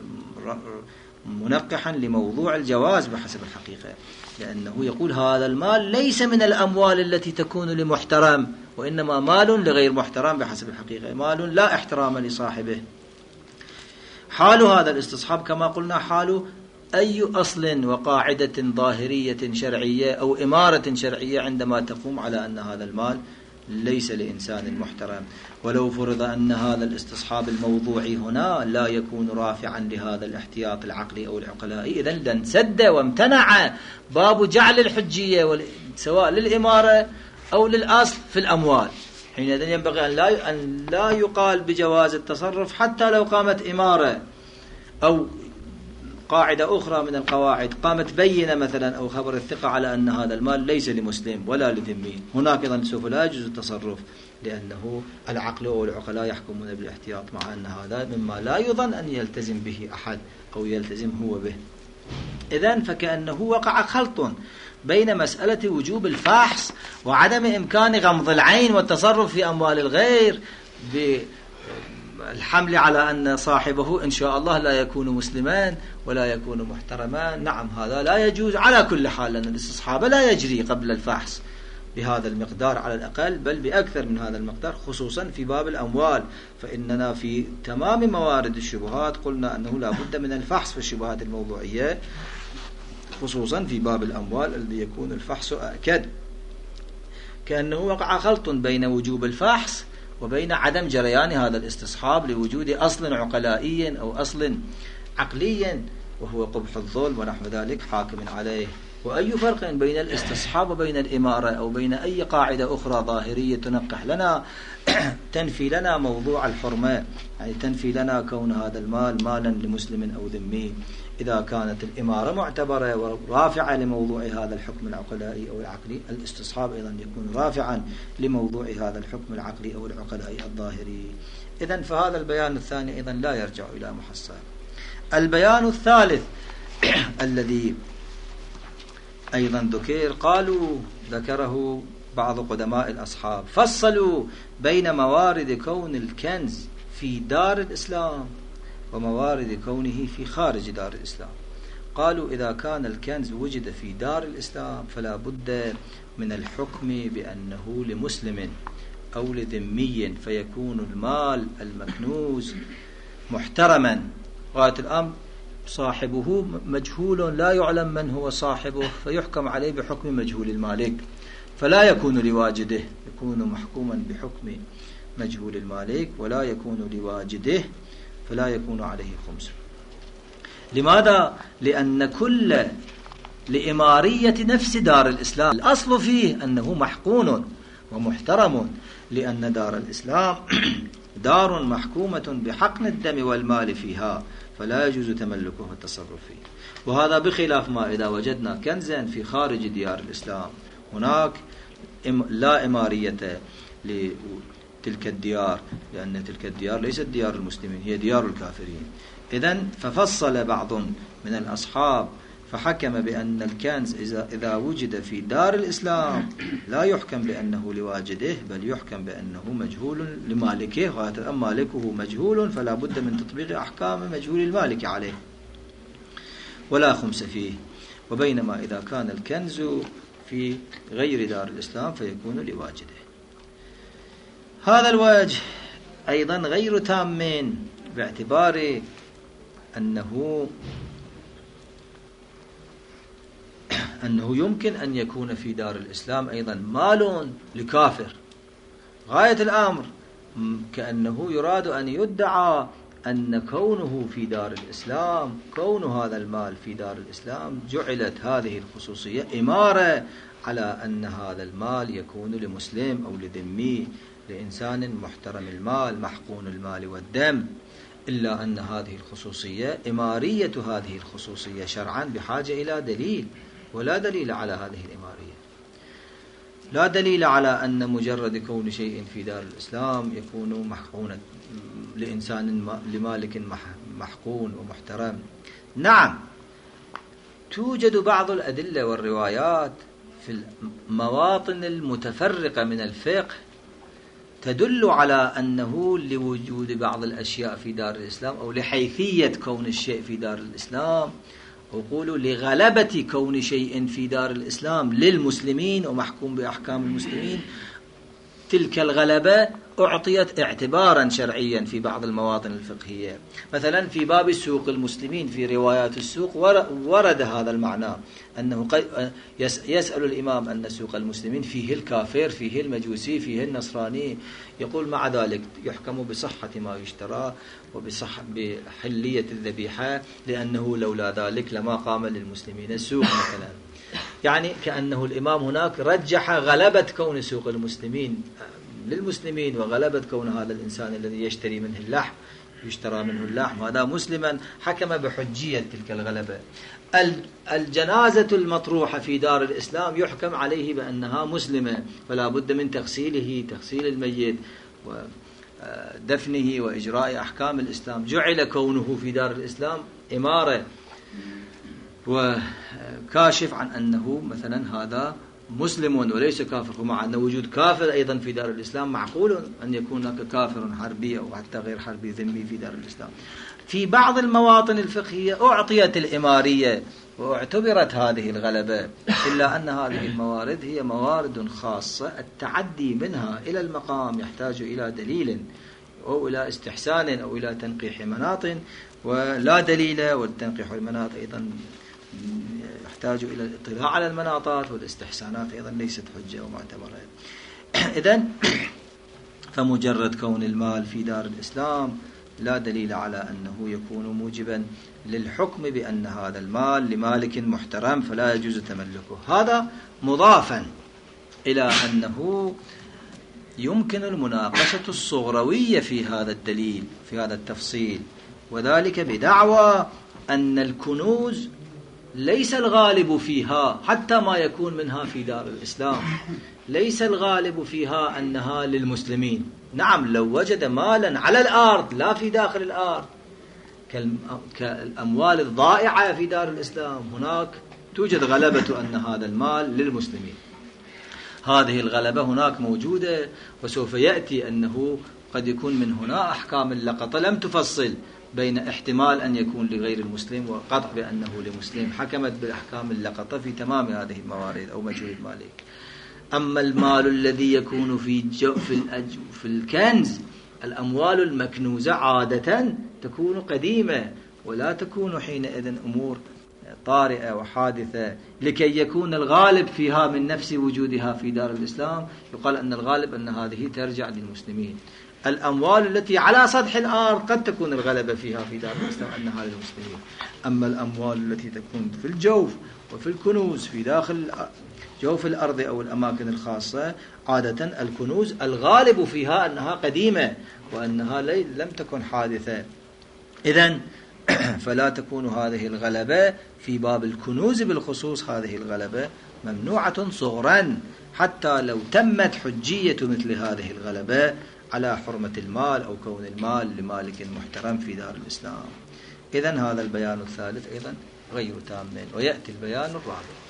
ومنقحا لموضوع الجواز بحسب الحقيقة، لأنه يقول هذا المال ليس من الأموال التي تكون لمحترم، وإنما مال لغير محترم بحسب الحقيقة، مال لا احترام لصاحبه. حال هذا الاستصحاب كما قلنا حال أي أصل وقاعدة ظاهرية شرعية أو إمارة شرعية عندما تقوم على أن هذا المال ليس لإنسان محترم. ولو فرض أن هذا الاستصحاب الموضوعي هنا لا يكون رافعا لهذا الاحتياط العقلي أو العقلائي، إذن لانسد وامتنع باب جعل الحجية سواء للإمارة أو للأصل في الأموال. حينئذ ينبغي أن لا أن لا يقال بجواز التصرف حتى لو قامت إمارة أو قاعدة أخرى من القواعد قامت بينة مثلا أو خبر الثقة على أن هذا المال ليس لمسلم ولا لذمي، هناك أيضا سوف لا يجوز التصرف، لأنه العقل أو العقلاء يحكمون بالاحتياط، مع أن هذا مما لا يظن أن يلتزم به أحد أو يلتزم هو به. إذن فكأنه وقع خلط بين مسألة وجوب الفحص وعدم إمكان غمض العين والتصرف في أموال الغير بالحمل على أن صاحبه إن شاء الله لا يكون مسلمان ولا يكون محترما. نعم هذا لا يجوز على كل حال، لأن الاستصحاب لا يجري قبل الفحص بهذا المقدار على الأقل، بل بأكثر من هذا المقدار، خصوصا في باب الأموال، فإننا في تمام موارد الشبهات قلنا أنه لا بد من الفحص في الشبهات الموضوعية، خصوصا في باب الأموال الذي يكون الفحص أكد. كأنه وقع خلط بين وجوب الفحص وبين عدم جريان هذا الاستصحاب لوجود أصل عقلائي أو أصل عقلي وهو قبح الظلم ونحو ذلك حاكم عليه. وأي فرق بين الاستصحاب وبين الإمارة أو بين أي قاعدة أخرى ظاهرية تنقح لنا تنفي لنا موضوع الحرمة، يعني تنفي لنا كون هذا المال مالا لمسلم أو ذمي، إذا كانت الإمارة معتبرة ورافعة لموضوع هذا الحكم العقلائي أو العقلي، الاستصحاب أيضا يكون رافعا لموضوع هذا الحكم العقلي أو العقلائي الظاهري. إذن فهذا البيان الثاني أيضا لا يرجع إلى محصل. البيان الثالث الذي أيضا ذكر قالوا ذكره بعض قدماء الأصحاب، فصلوا بين موارد كون الكنز في دار الإسلام وموارد كونه في خارج دار الإسلام. قالوا إذا كان الكنز وجد في دار الإسلام فلا بد من الحكم بأنه لمسلم أو لذمي، فيكون المال المكنوز محترما غاية الأمر، صاحبه مجهول لا يعلم من هو صاحبه، فيحكم عليه بحكم مجهول المالك، فلا يكون لواجده، يكون محكوما بحكم مجهول المالك ولا يكون لواجده، فلا يكون عليه خمس. لماذا؟ لأن كل لإمارية نفس دار الإسلام الأصل فيه أنه محقون ومحترم، لأن دار الإسلام دار محكومة بحقن الدم والمال فيها، فلا يجوز تملكه والتصرف فيه. وهذا بخلاف ما إذا وجدنا كنزا في خارج ديار الإسلام، هناك لا إمارية لتلك الديار، لأن تلك الديار ليست ديار المسلمين، هي ديار الكافرين. إذن ففصل بعض من الأصحاب فحكم بأن الكنز إذا, إذا وجد في دار الإسلام لا يحكم بأنه لواجده، بل يحكم بأنه مجهول لمالكه، غاية أم مالكه مجهول فلا بد من تطبيق أحكام مجهول المالك عليه ولا خمس فيه. وبينما إذا كان الكنز في غير دار الإسلام فيكون لواجده. هذا الوجه أيضا غير تام باعتبار أنه أنه يمكن أن يكون في دار الإسلام أيضا مال لكافر، غاية الأمر كأنه يراد أن يدعى أن كونه في دار الإسلام، كون هذا المال في دار الإسلام جعلت هذه الخصوصية إمارة على أن هذا المال يكون لمسلم أو لذمي، لإنسان محترم المال محقون المال والدم، إلا أن هذه الخصوصية إمارية هذه الخصوصية شرعا بحاجة إلى دليل، ولا دليل على هذه الإمارية، لا دليل على أن مجرد كون شيء في دار الإسلام يكون محقونا لإنسان لمالك محقون ومحترم، نعم توجد بعض الأدلة والروايات في المواطن المتفرقة من الفقه تدل على أنه لوجود بعض الأشياء في دار الإسلام أو لحيثية كون الشيء في دار الإسلام، أو قولوا لغلبة كون شيء في دار الإسلام للمسلمين ومحكوم بأحكام المسلمين، تلك الغلبة أعطيت اعتبارا شرعيا في بعض المواطن الفقهية. مثلا في باب سوق المسلمين في روايات السوق ورد هذا المعنى، أنه يسأل الإمام أن سوق المسلمين فيه الكافر فيه المجوسي فيه النصراني، يقول مع ذلك يحكم بصحة ما يشترى وبصحة بحلية الذبيحة، لأنه لولا ذلك لما قام للمسلمين السوق مثلا. يعني كأنه الإمام هناك رجح غلبة كون سوق المسلمين للمسلمين وغلبة كون هذا الإنسان الذي يشتري منه اللحم يشترى منه اللحم هذا مسلما، حكم بحجية تلك الغلبة. الجنازة المطروحة في دار الإسلام يحكم عليه بأنها مسلمة، فلا بد من تغسيله تغسيل الميت ودفنه وإجراء أحكام الإسلام. جعل كونه في دار الإسلام إمارة وكاشف عن أنه مثلا هذا مسلم وليس كافر، ومع أن وجود كافر أيضا في دار الإسلام معقول أن يكون هناك كافر حربي أو حتى غير حربي ذمي في دار الإسلام. في بعض المواطن الفقهية أعطيت الإمارية واعتبرت هذه الغلبة، إلا أن هذه الموارد هي موارد خاصة التعدي منها إلى المقام يحتاج إلى دليل أو إلى استحسان أو إلى تنقيح مناط ولا دليل، والتنقيح المناط أيضا يحتاج إلى الاطلاع على المناطات، والاستحسانات أيضا ليست حجة ومعتبرة. إذن فمجرد كون المال في دار الإسلام لا دليل على أنه يكون موجبا للحكم بأن هذا المال لمالك محترم فلا يجوز تملكه. هذا مضافا إلى أنه يمكن المناقشة الصغروية في هذا الدليل في هذا التفصيل، وذلك بدعوى أن الكنوز ليس الغالب فيها حتى ما يكون منها في دار الإسلام، ليس الغالب فيها أنها للمسلمين. نعم لو وجد مالا على الأرض لا في داخل الأرض كالأموال الضائعة في دار الإسلام، هناك توجد غلبة أن هذا المال للمسلمين. هذه الغلبة هناك موجودة، وسوف يأتي أنه قد يكون من هنا أحكام اللقطة لم تفصل بين احتمال أن يكون لغير المسلم وقطع بأنه لمسلم، حكمت بالأحكام اللقطة في تمام هذه الموارد أو مجهول المالك. أما المال الذي يكون في جو في, الأج في الكنز، الأموال المكنوزة عادة تكون قديمة ولا تكون حينئذ أمور طارئة وحادثة، لكي يكون الغالب فيها من نفس وجودها في دار الإسلام يقال أن الغالب أن هذه ترجع للمسلمين. الأموال التي على سطح الأرض قد تكون الغلبة فيها في دار الإسلام أنها للمسلمين، أما الأموال التي تكون في الجوف وفي الكنوز في داخل جوف الأرض أو الأماكن الخاصة، عادة الكنوز الغالب فيها أنها قديمة وأنها لم تكن حادثة. إذن فلا تكون هذه الغلبة في باب الكنوز بالخصوص، هذه الغلبة ممنوعة صغرا حتى لو تمت حجية مثل هذه الغلبة على حرمة المال أو كون المال لمالك محترم في دار الإسلام. إذن هذا البيان الثالث أيضا غير تام، ويأتي البيان الرابع.